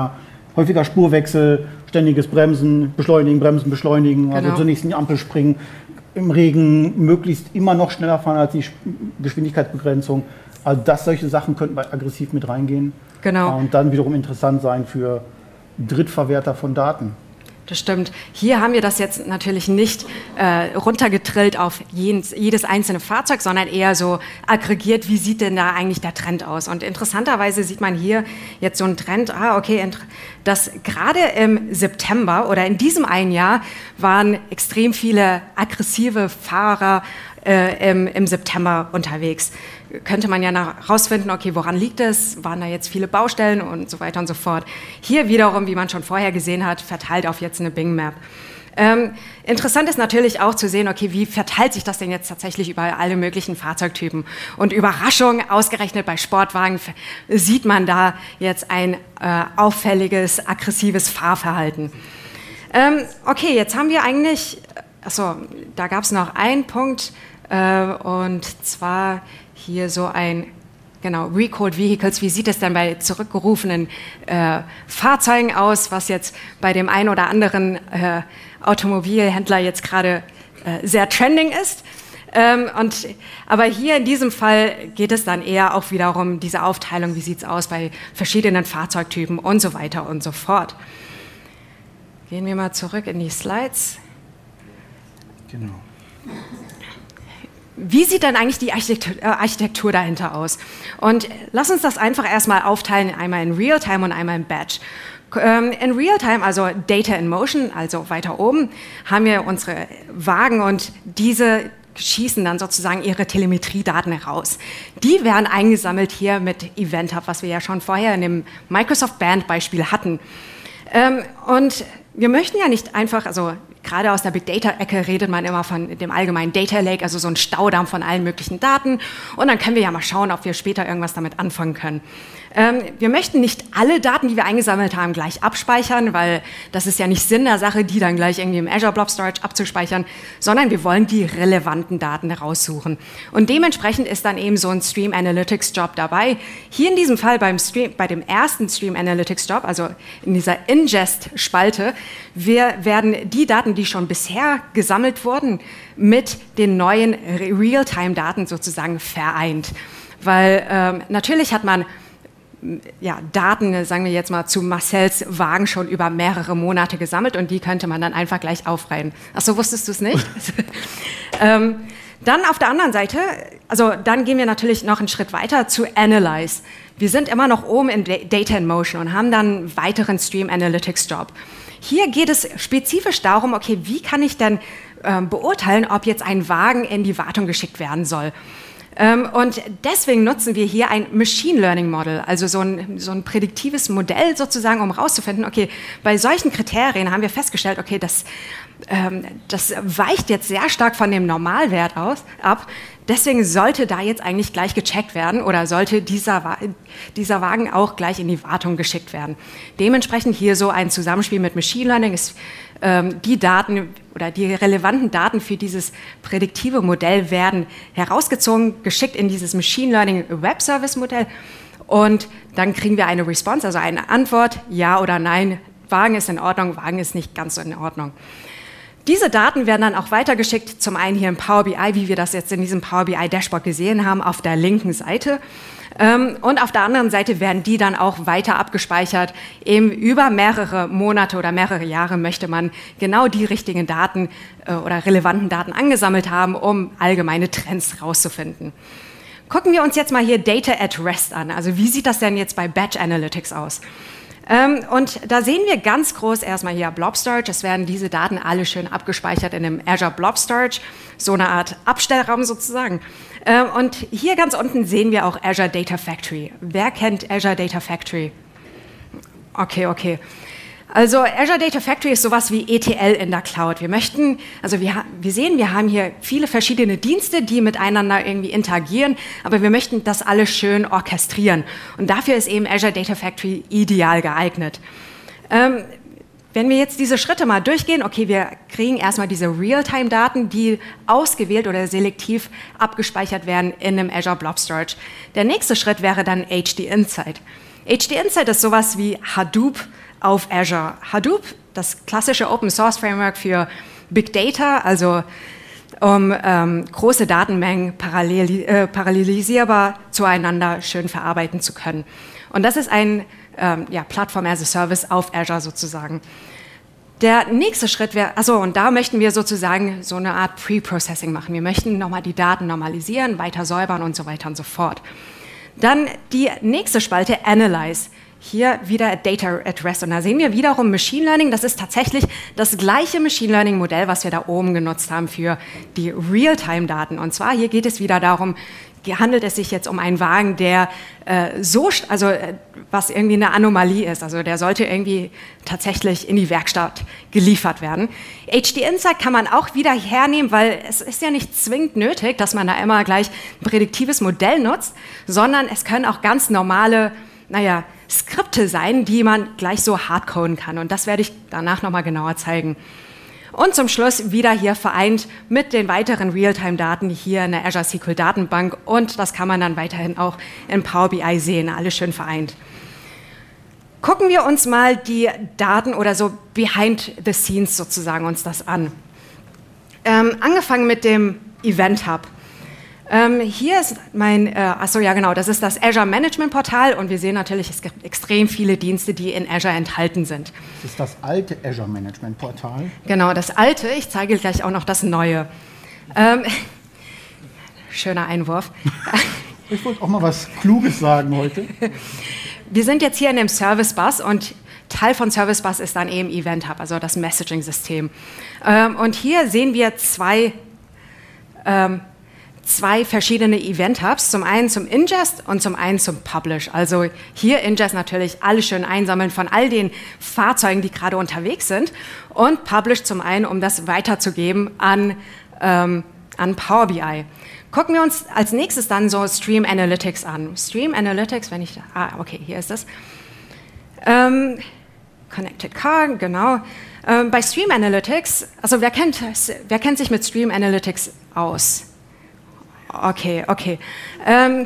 häufiger Spurwechsel, ständiges Bremsen, Beschleunigen, Bremsen, Beschleunigen, Genau. also zur nächsten Ampel springen, im Regen möglichst immer noch schneller fahren als die Geschwindigkeitsbegrenzung. Also das, solche Sachen könnten bei aggressiv mit reingehen. Genau. Und dann wiederum interessant sein für Drittverwerter von Daten. Das stimmt. Hier haben wir das jetzt natürlich nicht äh, runtergetrillt auf jedes, jedes einzelne Fahrzeug, sondern eher so aggregiert, wie sieht denn da eigentlich der Trend aus? Und interessanterweise sieht man hier jetzt so einen Trend, ah, okay, dass gerade im September oder in diesem einen Jahr waren extrem viele aggressive Fahrer äh, im, im September unterwegs. Könnte man ja herausfinden, okay, woran liegt es? Waren da jetzt viele Baustellen und so weiter und so fort. Hier wiederum, wie man schon vorher gesehen hat, verteilt auf jetzt eine Bing Map. Ähm, interessant ist natürlich auch zu sehen, okay, wie verteilt sich das denn jetzt tatsächlich über alle möglichen Fahrzeugtypen? Und Überraschung, ausgerechnet bei Sportwagen sieht man da jetzt ein äh, auffälliges, aggressives Fahrverhalten. Ähm, okay, jetzt haben wir eigentlich, achso, da gab es noch einen Punkt, äh, und zwar hier so ein, genau, Recalled Vehicles. Wie sieht es denn bei zurückgerufenen äh, Fahrzeugen aus, was jetzt bei dem einen oder anderen äh, Automobilhändler jetzt gerade äh, sehr trending ist. Ähm, und, aber hier in diesem Fall geht es dann eher auch wiederum diese Aufteilung, wie sieht es aus bei verschiedenen Fahrzeugtypen und so weiter und so fort. Gehen wir mal zurück in die Slides. Genau. Wie sieht dann eigentlich die Architektur, äh, Architektur dahinter aus? Und lass uns das einfach erstmal aufteilen, einmal in Realtime und einmal in Batch. Ähm, in Realtime, also Data in Motion, also weiter oben, haben wir unsere Wagen und diese schießen dann sozusagen ihre Telemetriedaten heraus. Die werden eingesammelt hier mit Event Hub, was wir ja schon vorher in dem Microsoft Band Beispiel hatten. Ähm, und wir möchten ja nicht einfach, also gerade aus der Big Data-Ecke redet man immer von dem allgemeinen Data Lake, also so ein Staudamm von allen möglichen Daten. Und dann können wir ja mal schauen, ob wir später irgendwas damit anfangen können. Ähm, wir möchten nicht alle Daten, die wir eingesammelt haben, gleich abspeichern, weil das ist ja nicht Sinn der Sache, die dann gleich irgendwie im Azure Blob Storage abzuspeichern, sondern wir wollen die relevanten Daten heraussuchen. Und dementsprechend ist dann eben so ein Stream Analytics Job dabei. Hier in diesem Fall beim Stream, bei dem ersten Stream Analytics Job, also in dieser Ingest-Spalte, wir werden die Daten, die schon bisher gesammelt wurden, mit den neuen Realtime-Daten sozusagen vereint. Weil ähm, natürlich hat man ja, Daten, sagen wir jetzt mal, zu Marcells Wagen schon über mehrere Monate gesammelt und die könnte man dann einfach gleich aufreihen. Ach so, wusstest du es nicht? ähm, dann auf der anderen Seite, also dann gehen wir natürlich noch einen Schritt weiter zu Analyze. Wir sind immer noch oben in Data in Motion und haben dann einen weiteren Stream Analytics Job. Hier geht es spezifisch darum, okay, wie kann ich denn ähm, beurteilen, ob jetzt ein Wagen in die Wartung geschickt werden soll? Ähm, und deswegen nutzen wir hier ein Machine Learning Model, also so ein, so ein prädiktives Modell sozusagen, um herauszufinden, okay, bei solchen Kriterien haben wir festgestellt, okay, das, ähm, das weicht jetzt sehr stark von dem Normalwert aus, ab. Deswegen sollte da jetzt eigentlich gleich gecheckt werden oder sollte dieser, dieser Wagen auch gleich in die Wartung geschickt werden. Dementsprechend hier so ein Zusammenspiel mit Machine Learning ist ähm, die Daten oder die relevanten Daten für dieses prädiktive Modell werden herausgezogen, geschickt in dieses Machine Learning Web Service Modell und dann kriegen wir eine Response, also eine Antwort, ja oder nein, Wagen ist in Ordnung, Wagen ist nicht ganz so in Ordnung. Diese Daten werden dann auch weitergeschickt, zum einen hier im Power B I, wie wir das jetzt in diesem Power B I Dashboard gesehen haben, auf der linken Seite. Und auf der anderen Seite werden die dann auch weiter abgespeichert. Eben über mehrere Monate oder mehrere Jahre möchte man genau die richtigen Daten oder relevanten Daten angesammelt haben, um allgemeine Trends herauszufinden. Gucken wir uns jetzt mal hier Data at Rest an. Also wie sieht das denn jetzt bei Batch Analytics aus? Ähm, und da sehen wir ganz groß erstmal hier Blob Storage. Es werden diese Daten alle schön abgespeichert in dem Azure Blob Storage, so eine Art Abstellraum sozusagen. Ähm, und hier ganz unten sehen wir auch Azure Data Factory. Wer kennt Azure Data Factory? Okay, okay. Also Azure Data Factory ist sowas wie E T L in der Cloud. Wir möchten, also wir, wir sehen, wir haben hier viele verschiedene Dienste, die miteinander irgendwie interagieren, aber wir möchten das alles schön orchestrieren. Und dafür ist eben Azure Data Factory ideal geeignet. Ähm, wenn wir jetzt diese Schritte mal durchgehen, okay, wir kriegen erstmal diese Realtime-Daten, die ausgewählt oder selektiv abgespeichert werden in einem Azure Blob Storage. Der nächste Schritt wäre dann H D Insight. H D Insight ist sowas wie Hadoop auf Azure. Hadoop, das klassische Open Source Framework für Big Data, also um ähm, große Datenmengen parallel, äh, parallelisierbar zueinander schön verarbeiten zu können. Und das ist ein ähm, ja, Plattform as a Service auf Azure sozusagen. Der nächste Schritt wäre, also und da möchten wir sozusagen so eine Art Pre-Processing machen. Wir möchten nochmal die Daten normalisieren, weiter säubern und so weiter und so fort. Dann die nächste Spalte, Analyze. Hier wieder Data at Rest. Und da sehen wir wiederum Machine Learning. Das ist tatsächlich das gleiche Machine Learning Modell, was wir da oben genutzt haben für die Realtime-Daten. Und zwar hier geht es wieder darum, handelt es sich jetzt um einen Wagen, der äh, so, also äh, was irgendwie eine Anomalie ist. Also der sollte irgendwie tatsächlich in die Werkstatt geliefert werden. H D Insight kann man auch wieder hernehmen, weil es ist ja nicht zwingend nötig, dass man da immer gleich ein prädiktives Modell nutzt, sondern es können auch ganz normale, naja, Skripte sein, die man gleich so hardcoden kann. Und das werde ich danach nochmal genauer zeigen. Und zum Schluss wieder hier vereint mit den weiteren Realtime-Daten hier in der Azure S Q L-Datenbank. Und das kann man dann weiterhin auch in Power B I sehen, alles schön vereint. Gucken wir uns mal die Daten oder so behind the scenes sozusagen uns das an. Ähm, angefangen mit dem Event Hub. Ähm, hier ist mein, äh, achso ja genau, das ist das Azure Management Portal und wir sehen natürlich, es gibt extrem viele Dienste, die in Azure enthalten sind. Das ist das alte Azure Management Portal. Genau, das alte, ich zeige gleich auch noch das neue. Ähm, schöner Einwurf. Ich wollte auch mal was Kluges sagen heute. Wir sind jetzt hier in dem Service Bus und Teil von Service Bus ist dann eben Event Hub, also das Messaging-System. Ähm, und hier sehen wir zwei ähm, zwei verschiedene Event-Hubs, zum einen zum Ingest und zum einen zum Publish. Also hier Ingest natürlich alles schön einsammeln von all den Fahrzeugen, die gerade unterwegs sind und Publish zum einen, um das weiterzugeben an, ähm, an Power B I. Gucken wir uns als nächstes dann so Stream Analytics an. Stream Analytics, wenn ich, ah, okay, hier ist es. Ähm, Connected Car, genau. Ähm, bei Stream Analytics, also wer kennt, wer kennt sich mit Stream Analytics aus? Okay, okay. Ähm,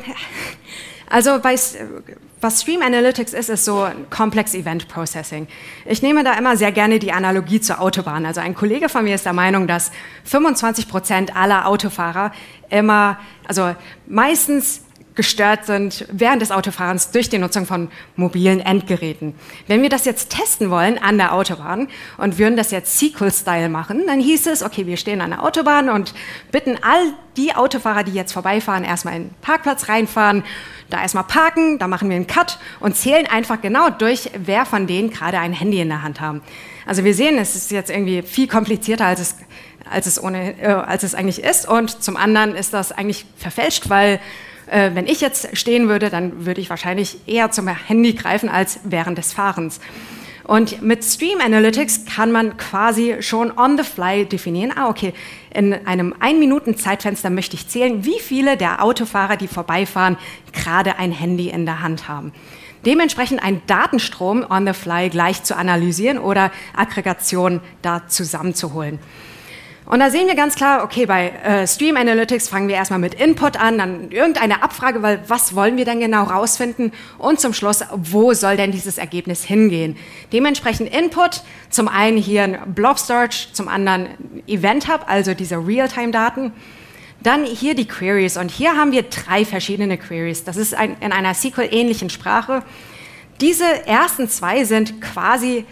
also bei, was Stream Analytics ist, ist so Complex Event Processing. Ich nehme da immer sehr gerne die Analogie zur Autobahn. Also ein Kollege von mir ist der Meinung, dass fünfundzwanzig Prozent aller Autofahrer immer, also meistens gestört sind während des Autofahrens durch die Nutzung von mobilen Endgeräten. Wenn wir das jetzt testen wollen an der Autobahn und würden das jetzt S Q L-Style machen, dann hieß es, okay, wir stehen an der Autobahn und bitten all die Autofahrer, die jetzt vorbeifahren, erstmal in den Parkplatz reinfahren, da erstmal parken, da machen wir einen Cut und zählen einfach genau durch, wer von denen gerade ein Handy in der Hand haben. Also wir sehen, es ist jetzt irgendwie viel komplizierter, als es, als es, ohne, äh, als es eigentlich ist, und zum anderen ist das eigentlich verfälscht, weil wenn ich jetzt stehen würde, dann würde ich wahrscheinlich eher zum Handy greifen als während des Fahrens. Und mit Stream Analytics kann man quasi schon on the fly definieren, ah okay, in einem ein-Minuten-Zeitfenster möchte ich zählen, wie viele der Autofahrer, die vorbeifahren, gerade ein Handy in der Hand haben. Dementsprechend einen Datenstrom on the fly gleich zu analysieren oder Aggregation da zusammenzuholen. Und da sehen wir ganz klar, okay, bei äh, Stream Analytics fangen wir erstmal mit Input an, dann irgendeine Abfrage, weil was wollen wir denn genau rausfinden, und zum Schluss, wo soll denn dieses Ergebnis hingehen? Dementsprechend Input, zum einen hier ein Blob Storage, zum anderen Event Hub, also diese Realtime-Daten. Dann hier die Queries, und hier haben wir drei verschiedene Queries. Das ist ein, in einer S Q L-ähnlichen Sprache. Diese ersten zwei sind quasi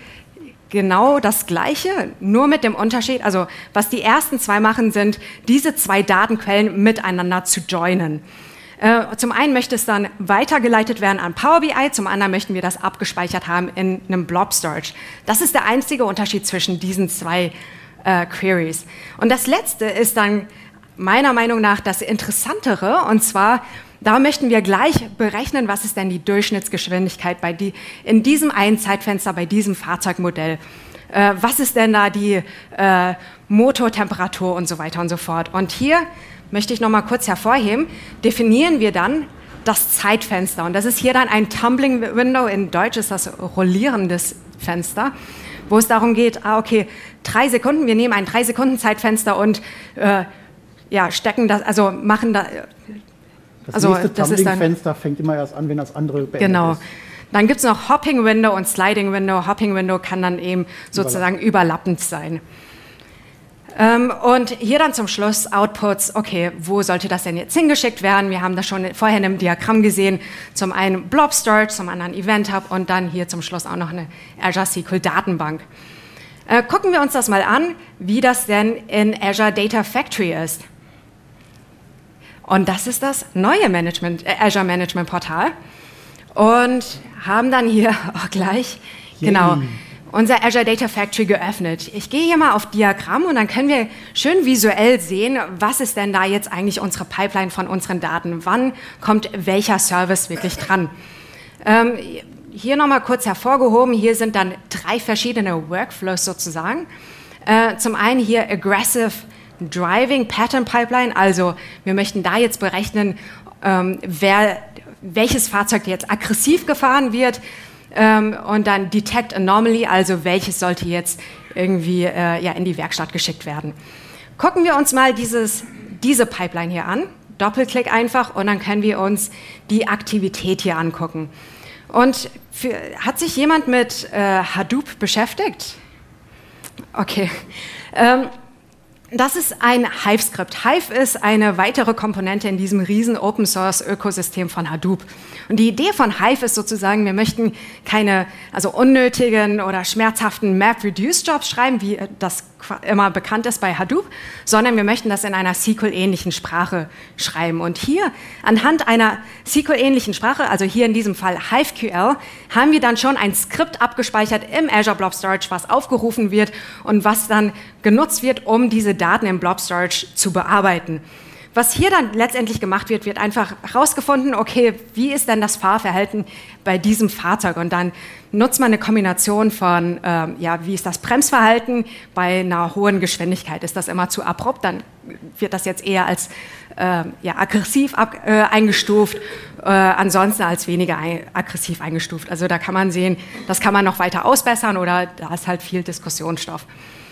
genau das Gleiche, nur mit dem Unterschied, also was die ersten zwei machen, sind, diese zwei Datenquellen miteinander zu joinen. Äh, zum einen möchte es dann weitergeleitet werden an Power B I, zum anderen möchten wir das abgespeichert haben in einem Blob Storage. Das ist der einzige Unterschied zwischen diesen zwei äh, Queries. Und das letzte ist dann meiner Meinung nach das Interessantere, und zwar, da möchten wir gleich berechnen, was ist denn die Durchschnittsgeschwindigkeit bei die, in diesem einen Zeitfenster bei diesem Fahrzeugmodell. Äh, was ist denn da die äh, Motortemperatur und so weiter und so fort. Und hier möchte ich noch mal kurz hervorheben, definieren wir dann das Zeitfenster. Und das ist hier dann ein Tumbling Window, in Deutsch ist das rollierendes Fenster, wo es darum geht, ah, okay, drei Sekunden, wir nehmen ein drei Sekunden Zeitfenster und äh, ja, stecken das, also machen da. Das also, nächste das ist dann, Tumbling-Fenster fängt immer erst an, wenn das andere beendet genau. ist. Dann gibt es noch Hopping Window und Sliding Window. Hopping Window kann dann eben sozusagen überlappend sein. Ähm, und hier dann zum Schluss Outputs, okay, wo sollte das denn jetzt hingeschickt werden? Wir haben das schon vorher in einem Diagramm gesehen. Zum einen Blob Storage, zum anderen Event Hub und dann hier zum Schluss auch noch eine Azure S Q L Datenbank. Äh, gucken wir uns das mal an, wie das denn in Azure Data Factory ist. Und das ist das neue Management, äh, Azure Management Portal. Und haben dann hier auch gleich, Yay. genau, unser Azure Data Factory geöffnet. Ich gehe hier mal auf Diagramm und dann können wir schön visuell sehen, was ist denn da jetzt eigentlich unsere Pipeline von unseren Daten? Wann kommt welcher Service wirklich dran? Ähm, hier nochmal kurz hervorgehoben, hier sind dann drei verschiedene Workflows sozusagen. Äh, zum einen hier Aggressive Driving Pattern Pipeline, also wir möchten da jetzt berechnen, ähm, wer, welches Fahrzeug jetzt aggressiv gefahren wird. Ähm, und dann Detect Anomaly, also welches sollte jetzt irgendwie äh, ja, in die Werkstatt geschickt werden. Gucken wir uns mal dieses, diese Pipeline hier an, Doppelklick einfach und dann können wir uns die Aktivität hier angucken. Und für, hat sich jemand mit äh, Hadoop beschäftigt? Okay. Ähm, Das ist ein Hive-Skript. Hive ist eine weitere Komponente in diesem riesen Open-Source-Ökosystem von Hadoop. Und die Idee von Hive ist sozusagen, wir möchten keine also unnötigen oder schmerzhaften Map-Reduce-Jobs schreiben, wie das immer bekannt ist bei Hadoop, sondern wir möchten das in einer S Q L-ähnlichen Sprache schreiben. Und hier anhand einer S Q L-ähnlichen Sprache, also hier in diesem Fall HiveQL, haben wir dann schon ein Skript abgespeichert im Azure Blob Storage, was aufgerufen wird und was dann genutzt wird, um diese Daten im Blob Storage zu bearbeiten. Was hier dann letztendlich gemacht wird, wird einfach herausgefunden, okay, wie ist denn das Fahrverhalten bei diesem Fahrzeug? Und dann nutzt man eine Kombination von, ähm, ja, wie ist das Bremsverhalten bei einer hohen Geschwindigkeit? Ist das immer zu abrupt? Dann wird das jetzt eher als äh, ja, aggressiv ab, äh, eingestuft, äh, ansonsten als weniger ein, aggressiv eingestuft. Also da kann man sehen, das kann man noch weiter ausbessern oder da ist halt viel Diskussionsstoff.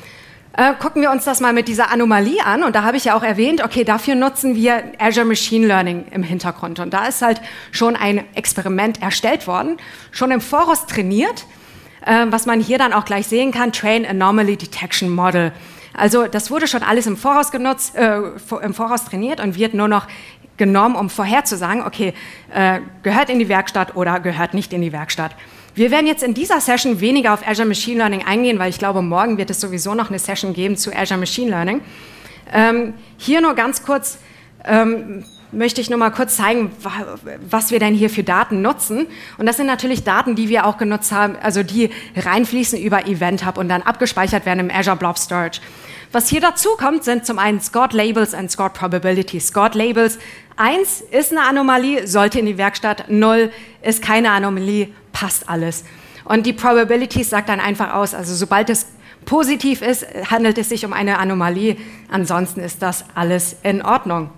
Äh, gucken wir uns das mal mit dieser Anomalie an und da habe ich ja auch erwähnt, okay, dafür nutzen wir Azure Machine Learning im Hintergrund und da ist halt schon ein Experiment erstellt worden, schon im Voraus trainiert, äh, was man hier dann auch gleich sehen kann, Train Anomaly Detection Model. Also das wurde schon alles im Voraus genutzt, äh, im Voraus trainiert und wird nur noch genommen, um vorherzusagen, okay, äh, gehört in die Werkstatt oder gehört nicht in die Werkstatt. Wir werden jetzt in dieser Session weniger auf Azure Machine Learning eingehen, weil ich glaube, morgen wird es sowieso noch eine Session geben zu Azure Machine Learning. Ähm, hier nur ganz kurz ähm, möchte ich nur mal kurz zeigen, was wir denn hier für Daten nutzen. Und das sind natürlich Daten, die wir auch genutzt haben, also die reinfließen über Event Hub und dann abgespeichert werden im Azure Blob Storage. Was hier dazu kommt, sind zum einen Scored Labels und Scored Probabilities. Scored Labels, eins ist eine Anomalie, sollte in die Werkstatt, null ist keine Anomalie, passt alles. Und die Probabilities sagt dann einfach aus, also sobald es positiv ist, handelt es sich um eine Anomalie, ansonsten ist das alles in Ordnung.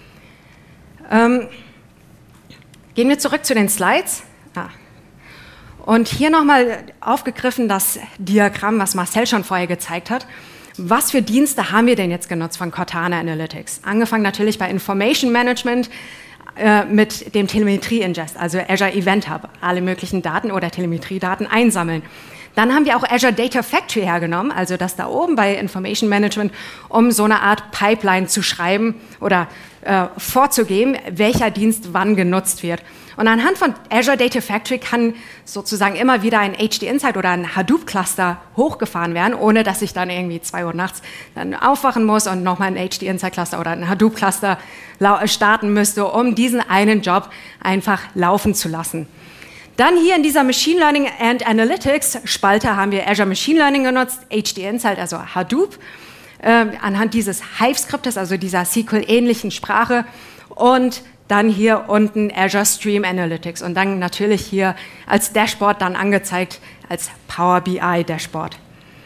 Ähm, gehen wir zurück zu den Slides. Ah. Und hier nochmal aufgegriffen das Diagramm, was Marcel schon vorher gezeigt hat. Was für Dienste haben wir denn jetzt genutzt von Cortana Analytics? Angefangen natürlich bei Information Management äh, mit dem Telemetrie Ingest, also Azure Event Hub, alle möglichen Daten oder Telemetriedaten einsammeln. Dann haben wir auch Azure Data Factory hergenommen, also das da oben bei Information Management, um so eine Art Pipeline zu schreiben oder äh, vorzugeben, welcher Dienst wann genutzt wird. Und anhand von Azure Data Factory kann sozusagen immer wieder ein H D Insight oder ein Hadoop-Cluster hochgefahren werden, ohne dass ich dann irgendwie zwei Uhr nachts dann aufwachen muss und nochmal ein H D Insight-Cluster oder ein Hadoop-Cluster starten müsste, um diesen einen Job einfach laufen zu lassen. Dann hier in dieser Machine Learning and Analytics Spalte haben wir Azure Machine Learning genutzt, H D Insight, also Hadoop, äh, anhand dieses Hive-Skriptes, also dieser S Q L-ähnlichen Sprache und dann hier unten Azure Stream Analytics und dann natürlich hier als Dashboard dann angezeigt als Power B I Dashboard.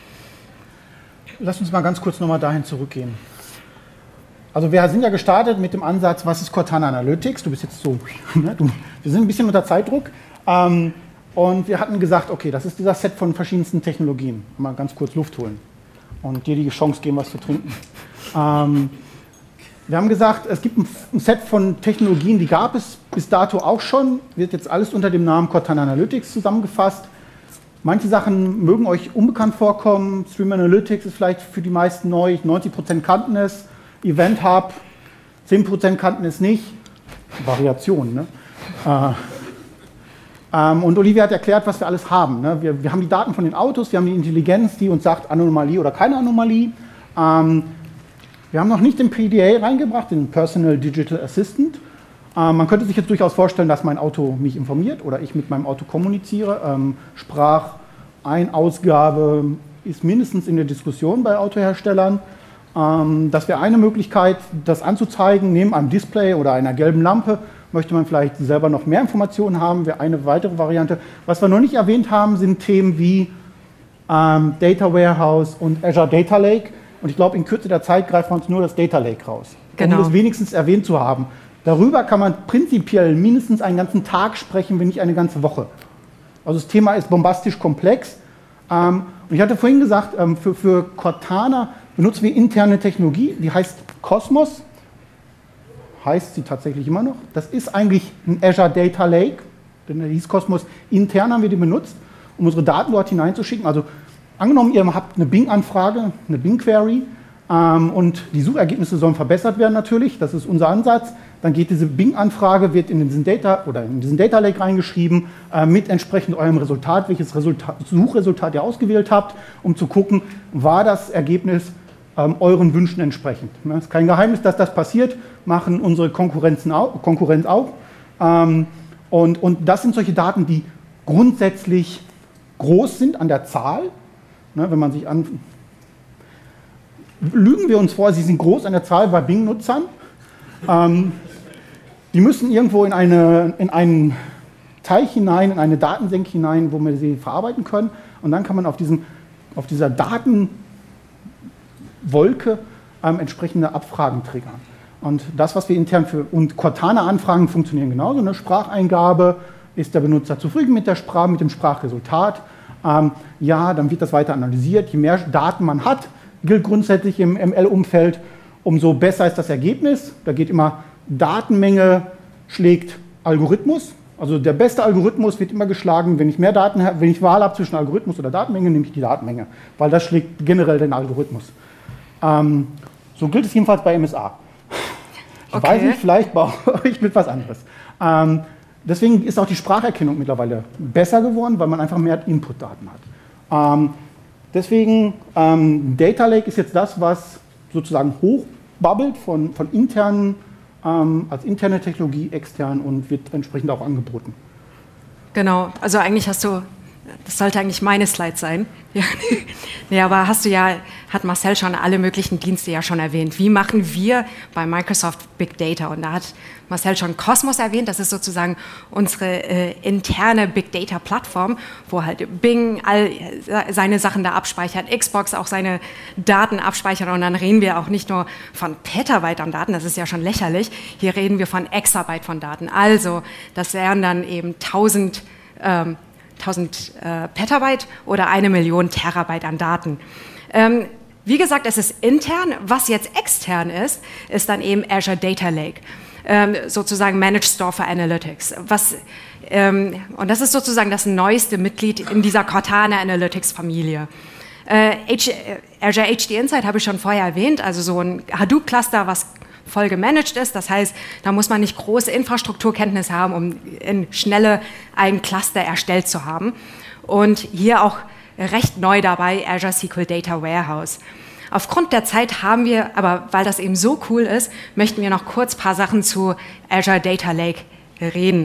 Lass uns mal ganz kurz nochmal dahin zurückgehen. Also wir sind ja gestartet mit dem Ansatz, was ist Cortana Analytics? Du bist jetzt so, ne, du, wir sind ein bisschen unter Zeitdruck. Ähm, und wir hatten gesagt, okay, das ist dieser Set von verschiedensten Technologien. Mal ganz kurz Luft holen und dir die Chance geben, was zu trinken. Ähm, Wir haben gesagt, es gibt ein Set von Technologien, die gab es bis dato auch schon, wird jetzt alles unter dem Namen Cortana Analytics zusammengefasst. Manche Sachen mögen euch unbekannt vorkommen, Stream Analytics ist vielleicht für die meisten neu, neunzig Prozent kannten es, Event Hub, zehn Prozent kannten es nicht, Variation, ne? Äh, ähm, und Olivia hat erklärt, was wir alles haben. Ne? Wir, wir haben die Daten von den Autos, wir haben die Intelligenz, die uns sagt, Anomalie oder keine Anomalie. Ähm, Wir haben noch nicht den P D A reingebracht, den Personal Digital Assistant. Ähm, man könnte sich jetzt durchaus vorstellen, dass mein Auto mich informiert oder ich mit meinem Auto kommuniziere. Ähm, Spracheinausgabe ist mindestens in der Diskussion bei Autoherstellern. Ähm, das wäre eine Möglichkeit, das anzuzeigen. Neben einem Display oder einer gelben Lampe möchte man vielleicht selber noch mehr Informationen haben, wäre eine weitere Variante. Was wir noch nicht erwähnt haben, sind Themen wie ähm, Data Warehouse und Azure Data Lake. Und ich glaube, in Kürze der Zeit greifen wir uns nur das Data Lake raus, genau. um das wenigstens erwähnt zu haben. Darüber kann man prinzipiell mindestens einen ganzen Tag sprechen, wenn nicht eine ganze Woche. Also das Thema ist bombastisch komplex. Ähm, und ich hatte vorhin gesagt, ähm, für, für Cortana benutzen wir interne Technologie, die heißt Cosmos. Heißt sie tatsächlich immer noch. Das ist eigentlich ein Azure Data Lake, denn der hieß Cosmos. Intern haben wir den benutzt, um unsere Daten dort hineinzuschicken. Also angenommen, ihr habt eine Bing-Anfrage, eine Bing-Query ähm, und die Suchergebnisse sollen verbessert werden natürlich, das ist unser Ansatz. Dann geht diese Bing-Anfrage, wird in diesen Data oder in diesen Data Lake reingeschrieben äh, mit entsprechend eurem Resultat, welches Resultat, Suchresultat ihr ausgewählt habt, um zu gucken, war das Ergebnis ähm, euren Wünschen entsprechend. Es ist kein Geheimnis, dass das passiert, machen unsere Konkurrenzen auch, Konkurrenz auch. Ähm, und, und das sind solche Daten, die grundsätzlich groß sind an der Zahl. Ne, wenn man sich an... Lügen wir uns vor, sie sind groß an der Zahl bei Bing-Nutzern. Ähm, die müssen irgendwo in, eine, in einen Teich hinein, in eine Datensenke hinein, wo wir sie verarbeiten können. Und dann kann man auf, diesem, auf dieser Datenwolke ähm, entsprechende Abfragen triggern. Und das, was wir intern für... Und Cortana-Anfragen funktionieren genauso. Eine Spracheingabe, ist der Benutzer zufrieden mit der Sprache, mit dem Sprachresultat? Ähm, ja, dann wird das weiter analysiert. Je mehr Daten man hat, gilt grundsätzlich im M L-Umfeld, umso besser ist das Ergebnis. Da geht immer Datenmenge schlägt Algorithmus. Also der beste Algorithmus wird immer geschlagen, wenn ich mehr Daten habe, wenn ich Wahl habe zwischen Algorithmus oder Datenmenge, nehme ich die Datenmenge, weil das schlägt generell den Algorithmus. Ähm, so gilt es jedenfalls bei M S A. Ich okay. weiß nicht, vielleicht bei euch mit was anderes. Ähm, Deswegen ist auch die Spracherkennung mittlerweile besser geworden, weil man einfach mehr Inputdaten hat. Ähm, deswegen, ähm, Data Lake ist jetzt das, was sozusagen hochbubbelt von, von internen, ähm, als interne Technologie, extern und wird entsprechend auch angeboten. Genau, also eigentlich hast du, das sollte eigentlich meine Slide sein. Ja. Ja, aber hast du ja, hat Marcel schon alle möglichen Dienste ja schon erwähnt. Wie machen wir bei Microsoft Big Data? Und da hat Marcel schon Cosmos erwähnt, das ist sozusagen unsere äh, interne Big Data Plattform, wo halt Bing all seine Sachen da abspeichert, Xbox auch seine Daten abspeichert und dann reden wir auch nicht nur von Petabyte an Daten, das ist ja schon lächerlich, hier reden wir von Exabyte von Daten. Also das wären dann eben tausend ähm, tausend äh, Petabyte oder eine Million Terabyte an Daten. Ähm, wie gesagt, es ist intern. Was jetzt extern ist, ist dann eben Azure Data Lake, ähm, sozusagen Managed Store for Analytics. Was, ähm, und das ist sozusagen das neueste Mitglied in dieser Cortana Analytics Familie. Äh, H, Azure H D Insight habe ich schon vorher erwähnt, also so ein Hadoop-Cluster, was voll gemanagt ist. Das heißt, da muss man nicht große Infrastrukturkenntnisse haben, um in schnelle ein Cluster erstellt zu haben. Und hier auch recht neu dabei Azure S Q L Data Warehouse. Aufgrund der Zeit haben wir, aber weil das eben so cool ist, möchten wir noch kurz ein paar Sachen zu Azure Data Lake reden.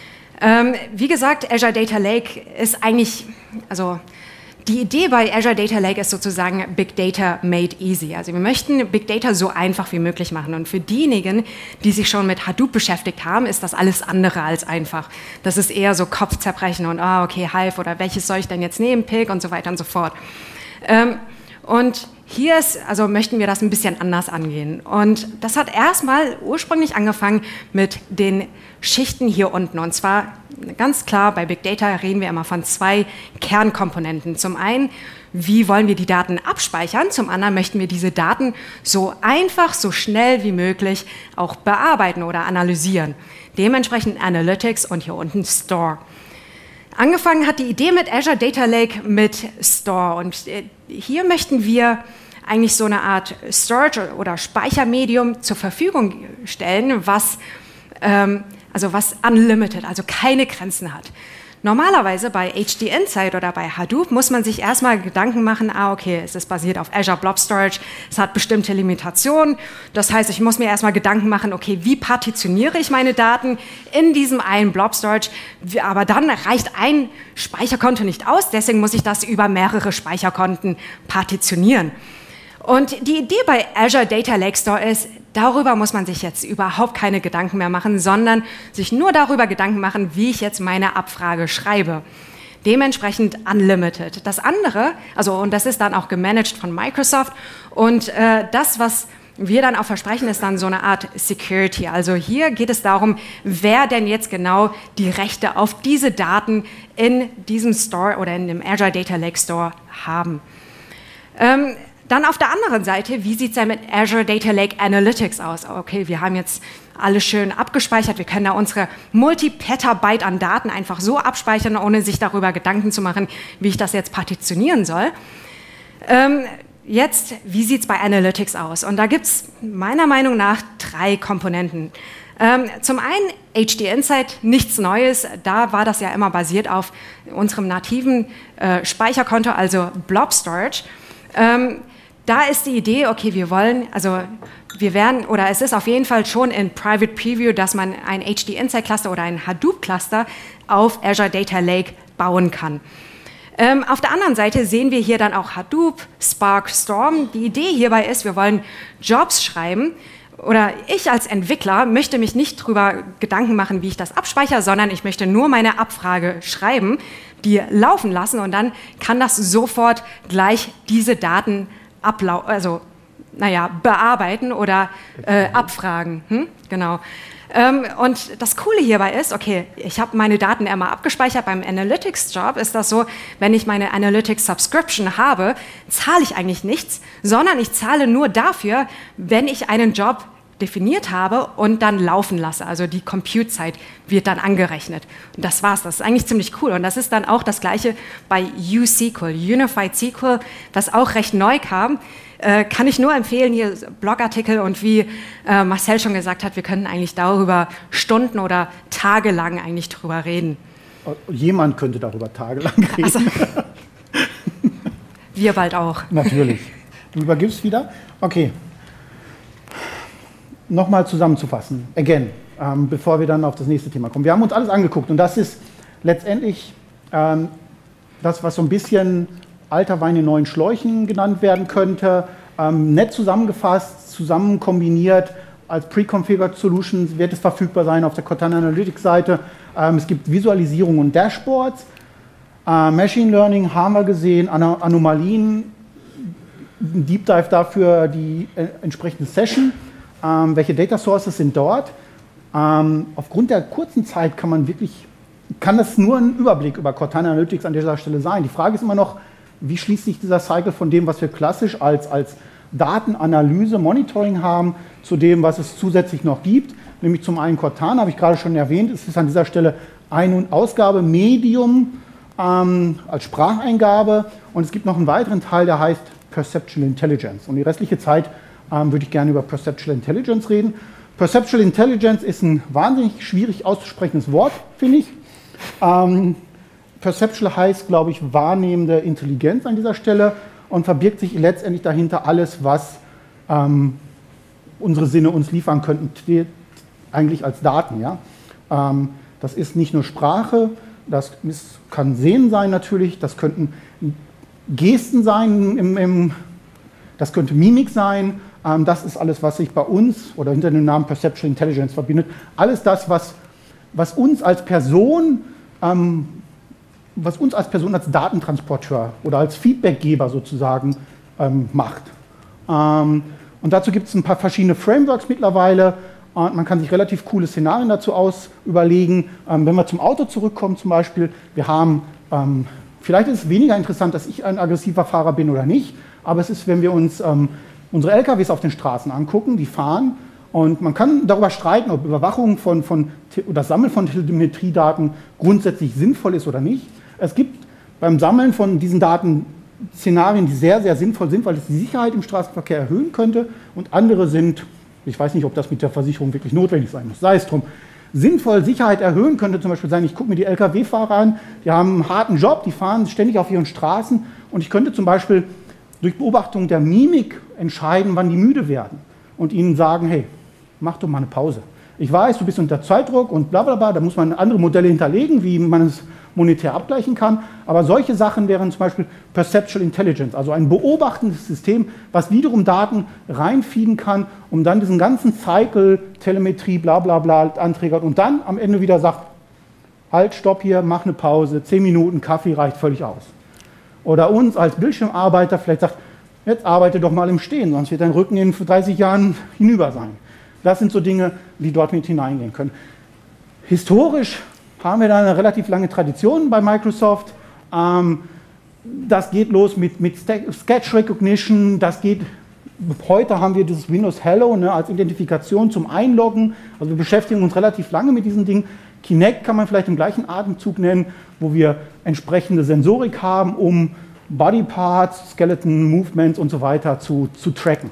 Ähm, wie gesagt, Azure Data Lake ist eigentlich, also die Idee bei Azure Data Lake ist sozusagen Big Data made easy. Also wir möchten Big Data so einfach wie möglich machen. Und für diejenigen, die sich schon mit Hadoop beschäftigt haben, ist das alles andere als einfach. Das ist eher so Kopfzerbrechen und, ah, okay, Hive oder welches soll ich denn jetzt nehmen, Pig und so weiter und so fort. Ähm, und hier ist, also möchten wir das ein bisschen anders angehen. Und das hat erstmal ursprünglich angefangen mit den Schichten hier unten. Und zwar ganz klar, bei Big Data reden wir immer von zwei Kernkomponenten. Zum einen, wie wollen wir die Daten abspeichern? Zum anderen möchten wir diese Daten so einfach, so schnell wie möglich auch bearbeiten oder analysieren. Dementsprechend Analytics und hier unten Store. Angefangen hat die Idee mit Azure Data Lake mit Store. Und hier möchten wir eigentlich so eine Art Storage oder Speichermedium zur Verfügung stellen, was, ähm, also was unlimited, also keine Grenzen hat. Normalerweise bei H D Insight oder bei Hadoop muss man sich erstmal Gedanken machen, ah okay, es ist basiert auf Azure Blob Storage, es hat bestimmte Limitationen. Das heißt, ich muss mir erstmal Gedanken machen, okay, wie partitioniere ich meine Daten in diesem einen Blob Storage? Aber dann reicht ein Speicherkonto nicht aus, deswegen muss ich das über mehrere Speicherkonten partitionieren. Und die Idee bei Azure Data Lake Store ist, darüber muss man sich jetzt überhaupt keine Gedanken mehr machen, sondern sich nur darüber Gedanken machen, wie ich jetzt meine Abfrage schreibe. Dementsprechend unlimited. Das andere, also und das ist dann auch gemanagt von Microsoft und äh, das, was wir dann auch versprechen, ist dann so eine Art Security. Also hier geht es darum, wer denn jetzt genau die Rechte auf diese Daten in diesem Store oder in dem Azure Data Lake Store haben. Ähm, Dann auf der anderen Seite, wie sieht es denn mit Azure Data Lake Analytics aus? Okay, wir haben jetzt alles schön abgespeichert, wir können da unsere Multi-Petabyte an Daten einfach so abspeichern, ohne sich darüber Gedanken zu machen, wie ich das jetzt partitionieren soll. Ähm, jetzt, wie sieht es bei Analytics aus? Und da gibt es meiner Meinung nach drei Komponenten. Ähm, zum einen H D Insight, nichts Neues, da war das ja immer basiert auf unserem nativen äh, Speicherkonto, also Blob Storage. Ähm, Da ist die Idee, okay, wir wollen, also wir werden, oder es ist auf jeden Fall schon in Private Preview, dass man ein H D Insight Cluster oder ein Hadoop Cluster auf Azure Data Lake bauen kann. Ähm, auf der anderen Seite sehen wir hier dann auch Hadoop, Spark, Storm. Die Idee hierbei ist, wir wollen Jobs schreiben, oder ich als Entwickler möchte mich nicht darüber Gedanken machen, wie ich das abspeichere, sondern ich möchte nur meine Abfrage schreiben, die laufen lassen und dann kann das sofort gleich diese Daten ablau also, naja, bearbeiten oder äh, abfragen. Hm? Genau. Ähm, und das Coole hierbei ist, okay, ich habe meine Daten immer abgespeichert. Beim Analytics-Job ist das so, wenn ich meine Analytics-Subscription habe, zahle ich eigentlich nichts, sondern ich zahle nur dafür, wenn ich einen Job definiert habe und dann laufen lasse. Also die Compute-Zeit wird dann angerechnet. Und das war's. Das ist eigentlich ziemlich cool. Und das ist dann auch das Gleiche bei U S Q L, Unified S Q L, was auch recht neu kam. Äh, kann ich nur empfehlen, hier Blogartikel und wie äh, Marcel schon gesagt hat, wir können eigentlich darüber Stunden oder tagelang eigentlich drüber reden. Jemand könnte darüber tagelang reden. Also, wir bald auch. Natürlich. Du übergibst wieder? Okay. Nochmal zusammenzufassen, again, ähm, bevor wir dann auf das nächste Thema kommen. Wir haben uns alles angeguckt und das ist letztendlich ähm, das, was so ein bisschen alter Wein in neuen Schläuchen genannt werden könnte. Ähm, nett zusammengefasst, zusammen kombiniert, als Pre-Configured Solutions wird es verfügbar sein auf der Cortana Analytics Seite. Ähm, es gibt Visualisierung und Dashboards. Äh, Machine Learning haben wir gesehen, An Anomalien, ein Deep Dive dafür, die äh, entsprechende Session. Ähm, welche Data Sources sind dort? Ähm, aufgrund der kurzen Zeit kann man wirklich, kann das nur ein Überblick über Cortana Analytics an dieser Stelle sein. Die Frage ist immer noch, wie schließt sich dieser Cycle von dem, was wir klassisch als, als Datenanalyse, Monitoring haben, zu dem, was es zusätzlich noch gibt, nämlich zum einen Cortana, habe ich gerade schon erwähnt, es ist an dieser Stelle Ein- und Ausgabe, Medium ähm, als Spracheingabe und es gibt noch einen weiteren Teil, der heißt Perceptual Intelligence und die restliche Zeit ähm, würde ich gerne über Perceptual Intelligence reden. Perceptual Intelligence ist ein wahnsinnig schwierig auszusprechendes Wort, finde ich. Ähm, Perceptual heißt, glaube ich, wahrnehmende Intelligenz an dieser Stelle und verbirgt sich letztendlich dahinter alles, was ähm, unsere Sinne uns liefern könnten, eigentlich als Daten. Ja? Ähm, das ist nicht nur Sprache, das ist, kann Sehen sein natürlich, das könnten Gesten sein, im, im, das könnte Mimik sein. Ähm, das ist alles, was sich bei uns oder hinter dem Namen Perceptual Intelligence verbindet. Alles das, was, was uns als Person ähm, was uns als Person, als Datentransporteur oder als Feedbackgeber sozusagen ähm, macht. Ähm, und dazu gibt es ein paar verschiedene Frameworks mittlerweile. Und man kann sich relativ coole Szenarien dazu aus überlegen. Ähm, wenn wir zum Auto zurückkommen zum Beispiel, wir haben, ähm, vielleicht ist es weniger interessant, dass ich ein aggressiver Fahrer bin oder nicht, aber es ist, wenn wir uns ähm, unsere L K Ws auf den Straßen angucken, die fahren, und man kann darüber streiten, ob Überwachung von, von oder Sammeln von Telemetriedaten grundsätzlich sinnvoll ist oder nicht. Es gibt beim Sammeln von diesen Daten Szenarien, die sehr, sehr sinnvoll sind, weil es die Sicherheit im Straßenverkehr erhöhen könnte, und andere sind, ich weiß nicht, ob das mit der Versicherung wirklich notwendig sein muss, sei es drum, sinnvoll Sicherheit erhöhen könnte zum Beispiel sein, ich gucke mir die L K W-Fahrer an, die haben einen harten Job, die fahren ständig auf ihren Straßen, und ich könnte zum Beispiel durch Beobachtung der Mimik entscheiden, wann die müde werden und ihnen sagen, hey, mach doch mal eine Pause. Ich weiß, du bist unter Zeitdruck und bla bla bla, da muss man andere Modelle hinterlegen, wie man es monetär abgleichen kann, aber solche Sachen wären zum Beispiel Perceptual Intelligence, also ein beobachtendes System, was wiederum Daten reinfeeden kann, um dann diesen ganzen Cycle, Telemetrie, bla bla bla anträgert und dann am Ende wieder sagt, halt, stopp hier, mach eine Pause, zehn Minuten Kaffee reicht völlig aus. Oder uns als Bildschirmarbeiter vielleicht sagt, jetzt arbeite doch mal im Stehen, sonst wird dein Rücken in dreißig Jahren hinüber sein. Das sind so Dinge, die dort mit hineingehen können. Historisch haben wir da eine relativ lange Tradition bei Microsoft. Ähm, das geht los mit, mit Sketch Recognition, das geht, heute haben wir dieses Windows Hello, ne, als Identifikation zum Einloggen. Also wir beschäftigen uns relativ lange mit diesen Dingen. Kinect kann man vielleicht im gleichen Atemzug nennen, wo wir entsprechende Sensorik haben, um Body Parts, Skeleton Movements und so weiter zu, zu tracken.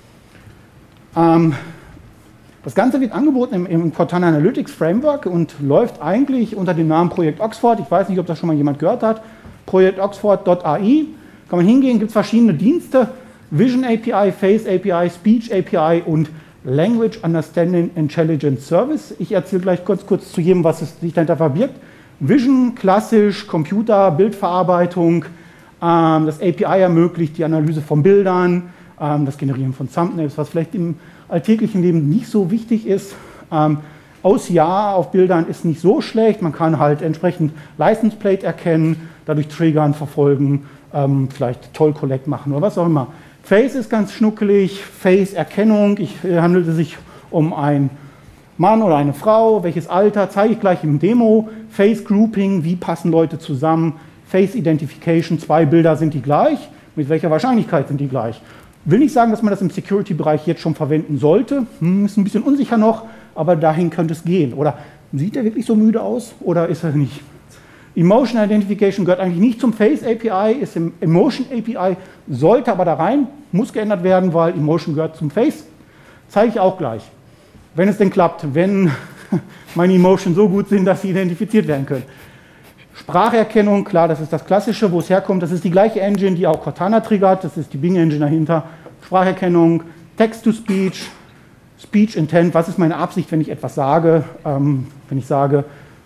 Ähm, Das Ganze wird angeboten im, im Cortana Analytics Framework und läuft eigentlich unter dem Namen Projekt Oxford. Ich weiß nicht, ob das schon mal jemand gehört hat. Projekt Oxford Punkt A I. Kann man hingehen, gibt es verschiedene Dienste. Vision A P I, Face A P I, Speech A P I und Language Understanding Intelligence Service. Ich erzähle gleich kurz, kurz zu jedem, was es sich dahinter verbirgt. Vision, klassisch, Computer, Bildverarbeitung. Ähm, das A P I ermöglicht die Analyse von Bildern, ähm, das Generieren von Thumbnails, was vielleicht im alltäglichen Leben nicht so wichtig ist. Ähm, O C R auf Bildern ist nicht so schlecht. Man kann halt entsprechend License Plate erkennen, dadurch triggern, verfolgen, ähm, vielleicht Toll Collect machen oder was auch immer. Face ist ganz schnuckelig, Face-Erkennung. Es äh, handelt es sich um einen Mann oder eine Frau, welches Alter, zeige ich gleich im Demo. Face Grouping, wie passen Leute zusammen. Face Identification, zwei Bilder sind die gleich. Mit welcher Wahrscheinlichkeit sind die gleich? Will nicht sagen, dass man das im Security-Bereich jetzt schon verwenden sollte. Hm, ist ein bisschen unsicher noch, aber dahin könnte es gehen. Oder sieht er wirklich so müde aus oder ist er nicht? Emotion Identification gehört eigentlich nicht zum Face A P I, ist im Emotion A P I, sollte aber da rein, muss geändert werden, weil Emotion gehört zum Face. Zeige ich auch gleich. Wenn es denn klappt, wenn meine Emotion so gut sind, dass sie identifiziert werden können. Spracherkennung, klar, das ist das Klassische, wo es herkommt. Das ist die gleiche Engine, die auch Cortana triggert. Das ist die Bing Engine dahinter. Spracherkennung, Text-to-Speech, Speech Intent. Was ist meine Absicht, wenn ich etwas sage? Ähm, wenn ich sage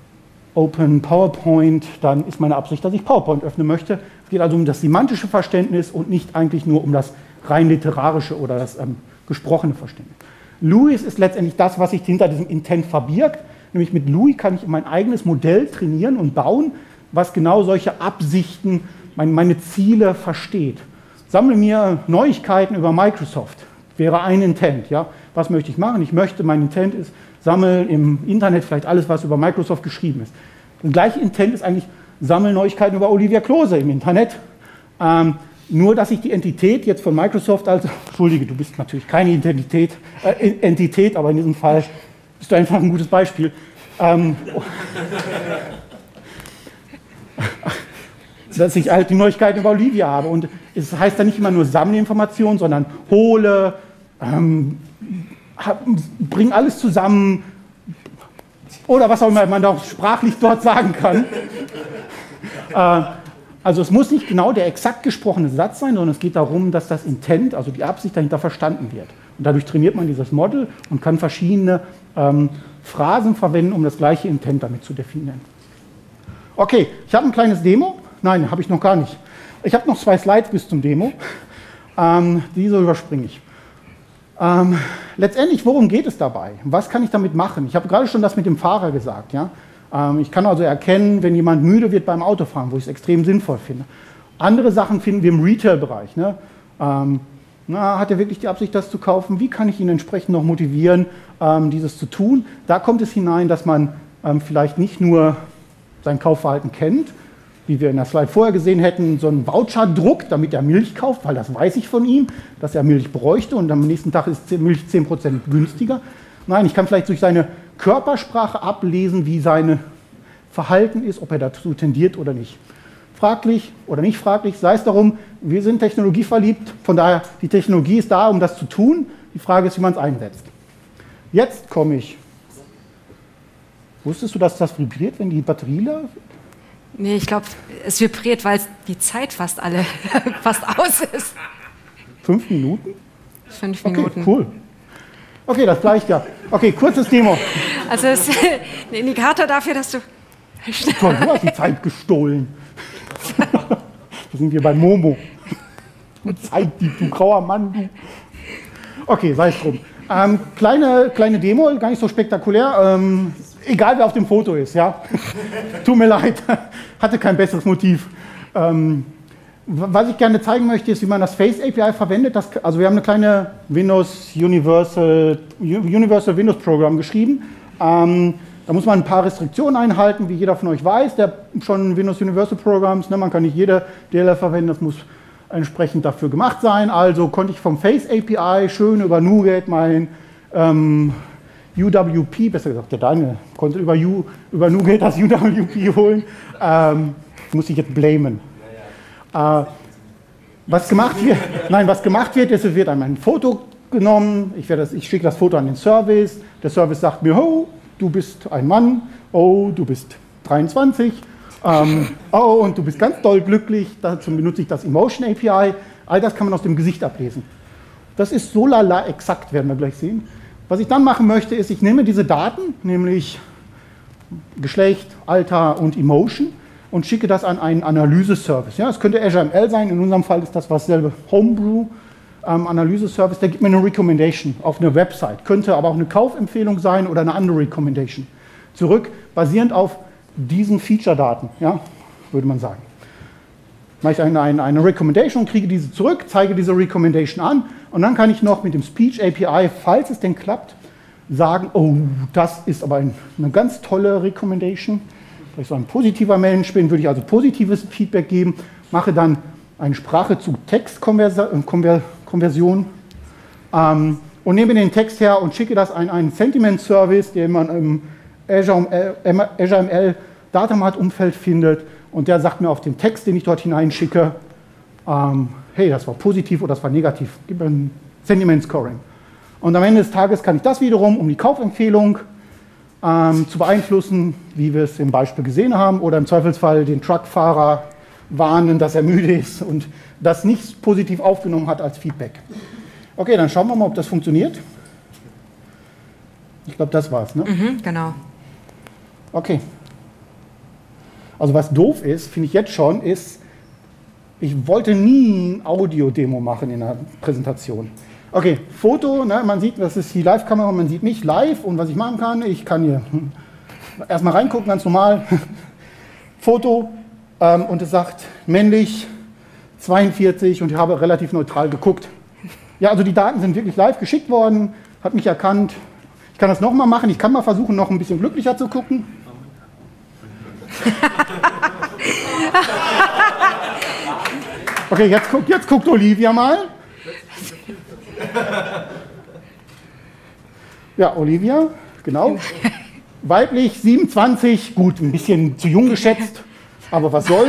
Open PowerPoint, dann ist meine Absicht, dass ich PowerPoint öffnen möchte. Es geht also um das semantische Verständnis und nicht eigentlich nur um das rein literarische oder das ähm, gesprochene Verständnis. Louis ist letztendlich das, was sich hinter diesem Intent verbirgt. Nämlich mit Louis kann ich mein eigenes Modell trainieren und bauen, was genau solche Absichten, meine, meine Ziele versteht. Sammle mir Neuigkeiten über Microsoft, wäre ein Intent. Ja? Was möchte ich machen? Ich möchte, mein Intent ist, sammeln im Internet vielleicht alles, was über Microsoft geschrieben ist. Das gleiche Intent ist eigentlich, sammeln Neuigkeiten über Olivia Klose im Internet. Ähm, nur, dass ich die Entität jetzt von Microsoft als, entschuldige, du bist natürlich keine Identität, äh, Entität, aber in diesem Fall bist du einfach ein gutes Beispiel. Ähm, dass ich halt die Neuigkeiten über Olivia habe. Und es heißt dann nicht immer nur sammle Informationen, sondern hole, ähm, bring alles zusammen oder was auch immer man da auch sprachlich dort sagen kann. Äh, also es muss nicht genau der exakt gesprochene Satz sein, sondern es geht darum, dass das Intent, also die Absicht dahinter verstanden wird. Und dadurch trainiert man dieses Model und kann verschiedene ähm, Phrasen verwenden, um das gleiche Intent damit zu definieren. Okay, ich habe ein kleines Demo. Nein, habe ich noch gar nicht. Ich habe noch zwei Slides bis zum Demo. Ähm, diese überspringe ich. Ähm, letztendlich, worum geht es dabei? Was kann ich damit machen? Ich habe gerade schon das mit dem Fahrer gesagt. Ja? Ähm, ich kann also erkennen, wenn jemand müde wird beim Autofahren, wo ich es extrem sinnvoll finde. Andere Sachen finden wir im Retail-Bereich. Ne? Ähm, na, hat er wirklich die Absicht, das zu kaufen? Wie kann ich ihn entsprechend noch motivieren, ähm, dieses zu tun? Da kommt es hinein, dass man ähm, vielleicht nicht nur sein Kaufverhalten kennt, wie wir in der Slide vorher gesehen hätten, so einen Voucher druckt, damit er Milch kauft, weil das weiß ich von ihm, dass er Milch bräuchte und am nächsten Tag ist Milch zehn Prozent günstiger. Nein, ich kann vielleicht durch seine Körpersprache ablesen, wie sein Verhalten ist, ob er dazu tendiert oder nicht. Fraglich oder nicht fraglich, sei es darum, wir sind technologieverliebt, von daher, die Technologie ist da, um das zu tun. Die Frage ist, wie man es einsetzt. Jetzt komme ich. Wusstest du, dass das vibriert, wenn die Batterie läuft? Nee, ich glaube, es vibriert, weil die Zeit fast alle fast aus ist. Fünf Minuten? Fünf Okay, Minuten. cool. Okay, das gleicht ja. Okay, kurzes Demo. Also es ist ein Indikator dafür, dass du... Toll, du hast die Zeit gestohlen. Da sind wir bei Momo. Du Zeitdieb, du grauer Mann, du. Okay, sei es drum. Ähm, kleine, kleine Demo, gar nicht so spektakulär. Ähm, egal, wer auf dem Foto ist, ja. Tut mir leid, hatte kein besseres Motiv. Ähm, was ich gerne zeigen möchte, ist, wie man das Face A P I verwendet. Das, also wir haben eine kleine Windows Universal, Universal Windows Program geschrieben. Ähm, da muss man ein paar Restriktionen einhalten, wie jeder von euch weiß, der schon Windows Universal Programs, ne, man kann nicht jede D L L verwenden, das muss entsprechend dafür gemacht sein. Also konnte ich vom Face A P I schön über NuGet mein ähm, U W P, besser gesagt, der Daniel konnte über, U, über NuGet das U W P holen. Ähm, muss ich jetzt blamen. Äh, was gemacht wird, nein, was gemacht wird, ist, es wird einmal ein Foto genommen, ich, werde das, ich schicke das Foto an den Service, der Service sagt mir, oh, du bist ein Mann, oh, du bist dreiundzwanzig, ähm, oh, und du bist ganz doll glücklich, dazu benutze ich das Emotion A P I, all das kann man aus dem Gesicht ablesen. Das ist so lala exakt, werden wir gleich sehen. Was ich dann machen möchte, ist, ich nehme diese Daten, nämlich Geschlecht, Alter und Emotion, und schicke das an einen Analyse-Service. Ja, es könnte Azure M L sein, in unserem Fall ist das was selbe Homebrew, ähm, Analyse-Service, der gibt mir eine Recommendation auf eine Website, könnte aber auch eine Kaufempfehlung sein oder eine andere Recommendation. Zurück, basierend auf diesen Feature-Daten, ja, würde man sagen. Mache ich eine, eine, eine Recommendation, kriege diese zurück, zeige diese Recommendation an und dann kann ich noch mit dem Speech A P I, falls es denn klappt, sagen, oh, das ist aber ein, eine ganz tolle Recommendation. Wenn ich so ein positiver Mensch bin, würde ich also positives Feedback geben, mache dann eine Sprache zu Textkonversion ähm, und nehme den Text her und schicke das an einen Sentiment-Service, den man im Azure M L Datamart-Umfeld findet und der sagt mir auf den Text, den ich dort hineinschicke, ähm, hey, das war positiv oder das war negativ, gib mir ein Sentiment-Scoring. Und am Ende des Tages kann ich das wiederum, um die Kaufempfehlung ähm, zu beeinflussen, wie wir es im Beispiel gesehen haben, oder im Zweifelsfall den Truckfahrer warnen, dass er müde ist und das nicht positiv aufgenommen hat als Feedback. Okay, dann schauen wir mal, ob das funktioniert. Ich glaube, das war's, ne? Mhm, genau. Okay. Also was doof ist, finde ich jetzt schon, ist, ich wollte nie ein Audio-Demo machen in der Präsentation. Okay, Foto, ne, man sieht, das ist die Live-Kamera, man sieht mich live und was ich machen kann, ich kann hier erstmal reingucken, ganz normal. Foto ähm, und es sagt männlich, zweiundvierzig und ich habe relativ neutral geguckt. Ja, also die Daten sind wirklich live geschickt worden, hat mich erkannt. Ich kann das nochmal machen, ich kann mal versuchen, noch ein bisschen glücklicher zu gucken. Okay, jetzt guckt, jetzt guckt Olivia mal. Ja, Olivia, genau. Weiblich, siebenundzwanzig, gut, ein bisschen zu jung geschätzt, aber was soll's.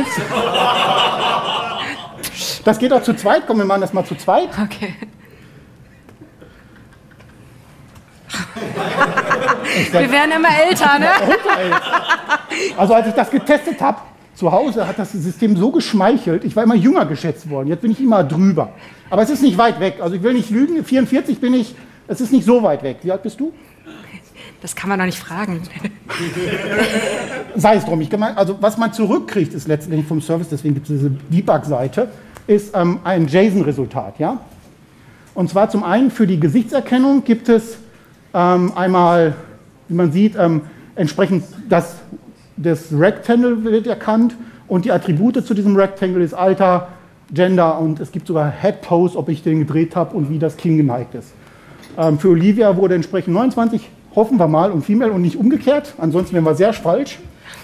Das geht auch zu zweit, komm, wir machen das mal zu zweit. Okay. Wir werden immer älter, ne? Also als ich das getestet habe, zu Hause hat das System so geschmeichelt, ich war immer jünger geschätzt worden, jetzt bin ich immer drüber. Aber es ist nicht weit weg, also ich will nicht lügen, vierundvierzig bin ich, es ist nicht so weit weg. Wie alt bist du? Das kann man doch nicht fragen. Sei es drum, ich meine, also was man zurückkriegt, ist letztendlich vom Service, deswegen gibt es diese Debug-Seite, ist ähm, ein JSON-Resultat. Ja? Und zwar zum einen für die Gesichtserkennung gibt es ähm, einmal, wie man sieht, ähm, entsprechend das, das Rectangle wird erkannt und die Attribute zu diesem Rectangle ist Alter, Gender und es gibt sogar Head Pose, ob ich den gedreht habe und wie das Kinn geneigt ist. Ähm, für Olivia wurde entsprechend neunundzwanzig, hoffen wir mal, und Female und nicht umgekehrt, ansonsten wären wir sehr falsch.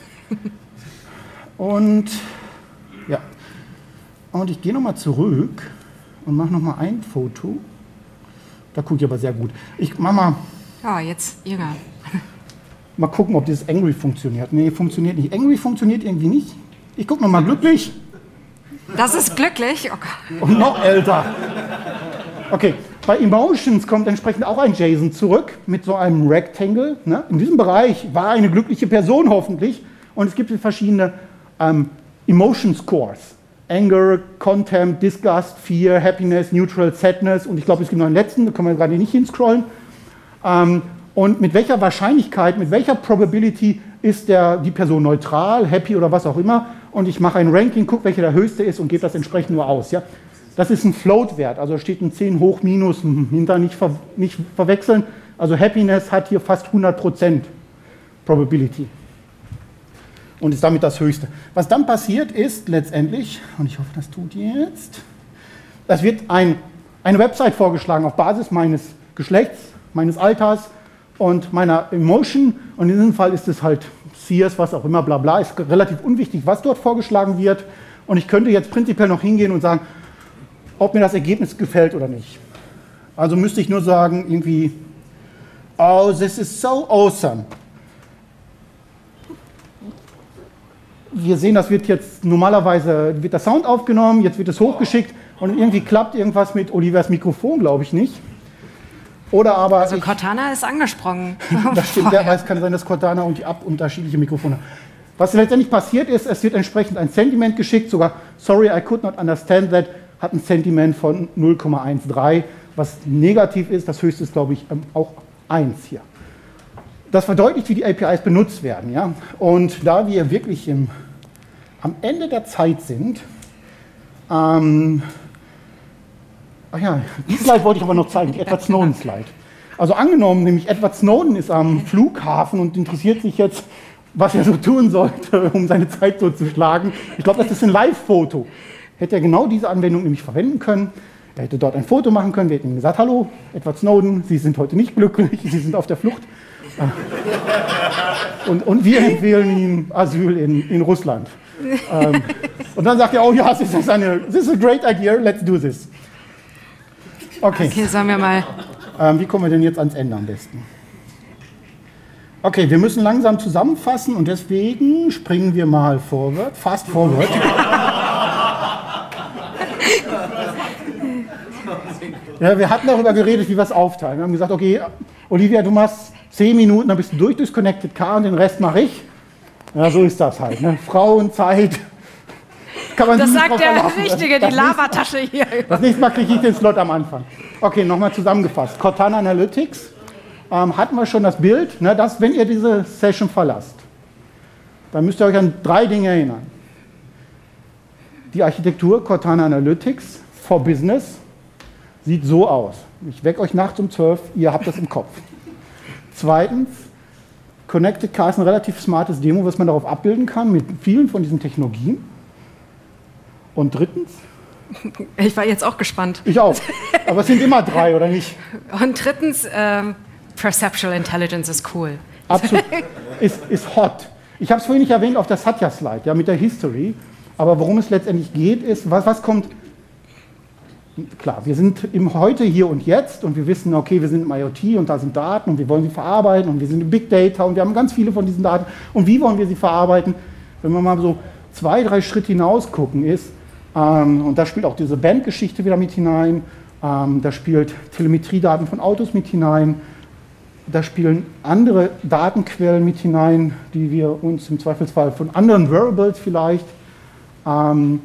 Und ja, und ich gehe nochmal zurück und mache nochmal ein Foto. Da gucke ich aber sehr gut. Ich mach mal. Ja, jetzt Irga. Mal gucken, ob dieses Angry funktioniert. Nee, funktioniert nicht. Angry funktioniert irgendwie nicht. Ich gucke nochmal glücklich. Das ist glücklich. Oh Gott. Und noch älter. Okay, bei Emotions kommt entsprechend auch ein JSON zurück mit so einem Rectangle. Ne? In diesem Bereich war eine glückliche Person hoffentlich. Und es gibt verschiedene ähm, Emotion Scores. Anger, Contempt, Disgust, Fear, Happiness, Neutral, Sadness. Und ich glaube, es gibt noch einen letzten, da können wir gerade nicht hinscrollen. Ähm, und mit welcher Wahrscheinlichkeit, mit welcher Probability ist der, die Person neutral, happy oder was auch immer. Und ich mache ein Ranking, gucke, welcher der höchste ist und gebe das entsprechend nur aus. Ja? Das ist ein Float-Wert, also steht ein zehn hoch minus hinter, nicht, ver, nicht verwechseln. Also Happiness hat hier fast hundert Prozent Probability. Und ist damit das Höchste. Was dann passiert ist letztendlich, und ich hoffe, das tut jetzt, es wird ein, eine Website vorgeschlagen auf Basis meines Geschlechts, meines Alters und meiner Emotion. Und in diesem Fall ist es halt Sears, was auch immer, bla bla, ist relativ unwichtig, was dort vorgeschlagen wird. Und ich könnte jetzt prinzipiell noch hingehen und sagen, ob mir das Ergebnis gefällt oder nicht. Also müsste ich nur sagen, irgendwie, oh, this is so awesome. Wir sehen, das wird jetzt normalerweise, wird der Sound aufgenommen, jetzt wird es hochgeschickt und irgendwie klappt irgendwas mit Olivias Mikrofon, glaube ich nicht. Oder aber... Also ich, Cortana ist angesprungen. Das stimmt, wer weiß, kann sein, dass Cortana und die App unterschiedliche Mikrofone haben. Was letztendlich passiert ist, es wird entsprechend ein Sentiment geschickt, sogar sorry, I could not understand that, hat ein Sentiment von null Komma dreizehn, was negativ ist, das höchste ist, glaube ich, auch eins hier. Das verdeutlicht, wie die A P Is benutzt werden. Ja? Und da wir wirklich im, am Ende der Zeit sind, ähm, ach ja, die Slide wollte ich aber noch zeigen, die Edward Snowden-Slide. Also angenommen, nämlich Edward Snowden ist am Flughafen und interessiert sich jetzt, was er so tun sollte, um seine Zeit so zu schlagen. Ich glaube, das ist ein Live-Foto. Hätte er genau diese Anwendung nämlich verwenden können. Er hätte dort ein Foto machen können, wir hätten ihm gesagt, hallo, Edward Snowden, Sie sind heute nicht glücklich, Sie sind auf der Flucht. Und, und wir empfehlen ihm Asyl in, in Russland. Ähm, und dann sagt er, oh ja, this is, eine, this is a great idea, let's do this. Okay, okay, sagen wir mal. Ähm, wie kommen wir denn jetzt ans Ende am besten? Okay, wir müssen langsam zusammenfassen und deswegen springen wir mal forward, fast forward. Ja, wir hatten darüber geredet, wie wir es aufteilen. Wir haben gesagt, okay, Olivia, du machst zehn Minuten, dann bist du durch durchs Connected Car und den Rest mache ich. Ja, so ist das halt. Ne? Frauenzeit. Kann man das sagt drauf der verlassen. Richtige, das, die das Lavatasche hier. Das nächste Mal kriege ich den Slot am Anfang. Okay, nochmal zusammengefasst. Cortana Analytics. Ähm, hatten wir schon das Bild, ne, dass, wenn ihr diese Session verlasst, dann müsst ihr euch an drei Dinge erinnern. Die Architektur Cortana Analytics for Business sieht so aus. Ich wecke euch nachts um zwölf, ihr habt das im Kopf. Zweitens, Connected Car ist ein relativ smartes Demo, was man darauf abbilden kann mit vielen von diesen Technologien. Und drittens? Ich war jetzt auch gespannt. Ich auch. Aber es sind immer drei, oder nicht? Und drittens, ähm, Perceptual Intelligence ist cool. Absolut. Ist, ist hot. Ich habe es vorhin nicht erwähnt auf der Satya-Slide, ja, mit der History. Aber worum es letztendlich geht, ist, was, was kommt... Klar, wir sind im Heute, Hier und Jetzt und wir wissen, okay, wir sind im IoT und da sind Daten und wir wollen sie verarbeiten und wir sind im Big Data und wir haben ganz viele von diesen Daten. Und wie wollen wir sie verarbeiten? Wenn wir mal so zwei, drei Schritte hinaus gucken, ist, ähm, und da spielt auch diese Bandgeschichte wieder mit hinein, ähm, da spielt Telemetriedaten von Autos mit hinein, da spielen andere Datenquellen mit hinein, die wir uns im Zweifelsfall von anderen Wearables vielleicht, ähm,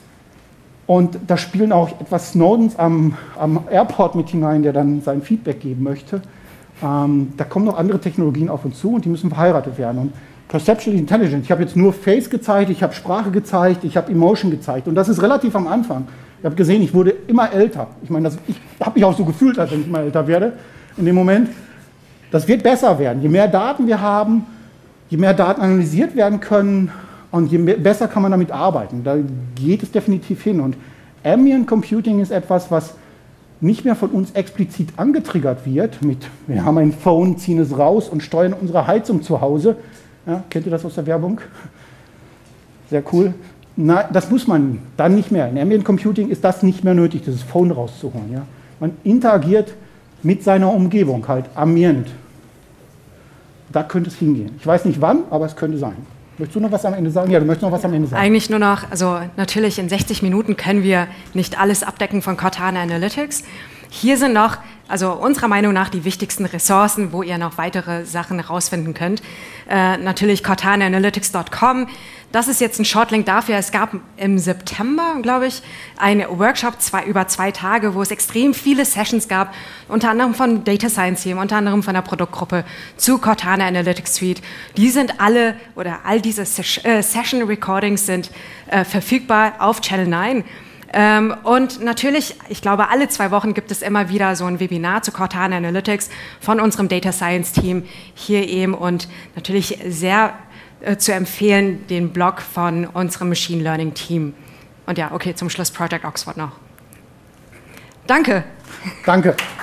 und da spielen auch etwas Snowdens am, am Airport mit hinein, der dann sein Feedback geben möchte. Ähm, da kommen noch andere Technologien auf uns zu und die müssen verheiratet werden. Und Perceptual Intelligence, ich habe jetzt nur Face gezeigt, ich habe Sprache gezeigt, ich habe Emotion gezeigt. Und das ist relativ am Anfang. Ich habe gesehen, ich wurde immer älter. Ich meine, das, ich habe mich auch so gefühlt, als wenn ich immer älter werde in dem Moment. Das wird besser werden. Je mehr Daten wir haben, je mehr Daten analysiert werden können, und je mehr, besser kann man damit arbeiten. Da geht es definitiv hin. Und Ambient Computing ist etwas, was nicht mehr von uns explizit angetriggert wird. Mit, wir haben ein Phone, ziehen es raus und steuern unsere Heizung zu Hause. Ja, kennt ihr das aus der Werbung? Sehr cool. Na, das muss man dann nicht mehr. In Ambient Computing ist das nicht mehr nötig, dieses Phone rauszuholen. Ja? Man interagiert mit seiner Umgebung, halt ambient. Da könnte es hingehen. Ich weiß nicht wann, aber es könnte sein. Möchtest du noch was am Ende sagen? Ja, du möchtest noch was am Ende sagen. Eigentlich nur noch, also natürlich in sechzig Minuten können wir nicht alles abdecken von Cortana Analytics. Hier sind noch, also unserer Meinung nach, die wichtigsten Ressourcen, wo ihr noch weitere Sachen herausfinden könnt. Äh, natürlich cortana analytics punkt com. Das ist jetzt ein Shortlink dafür. Es gab im September, glaube ich, einen Workshop zwei, über zwei Tage, wo es extrem viele Sessions gab, unter anderem von Data Science Team, unter anderem von der Produktgruppe zu Cortana Analytics Suite. Die sind alle, oder all diese Ses- äh, Session Recordings sind äh, verfügbar auf Channel neun. Ähm, und natürlich, ich glaube, alle zwei Wochen gibt es immer wieder so ein Webinar zu Cortana Analytics von unserem Data Science Team hier eben und natürlich sehr äh, zu empfehlen den Blog von unserem Machine Learning Team. Und ja, okay, zum Schluss Project Oxford noch. Danke. Danke.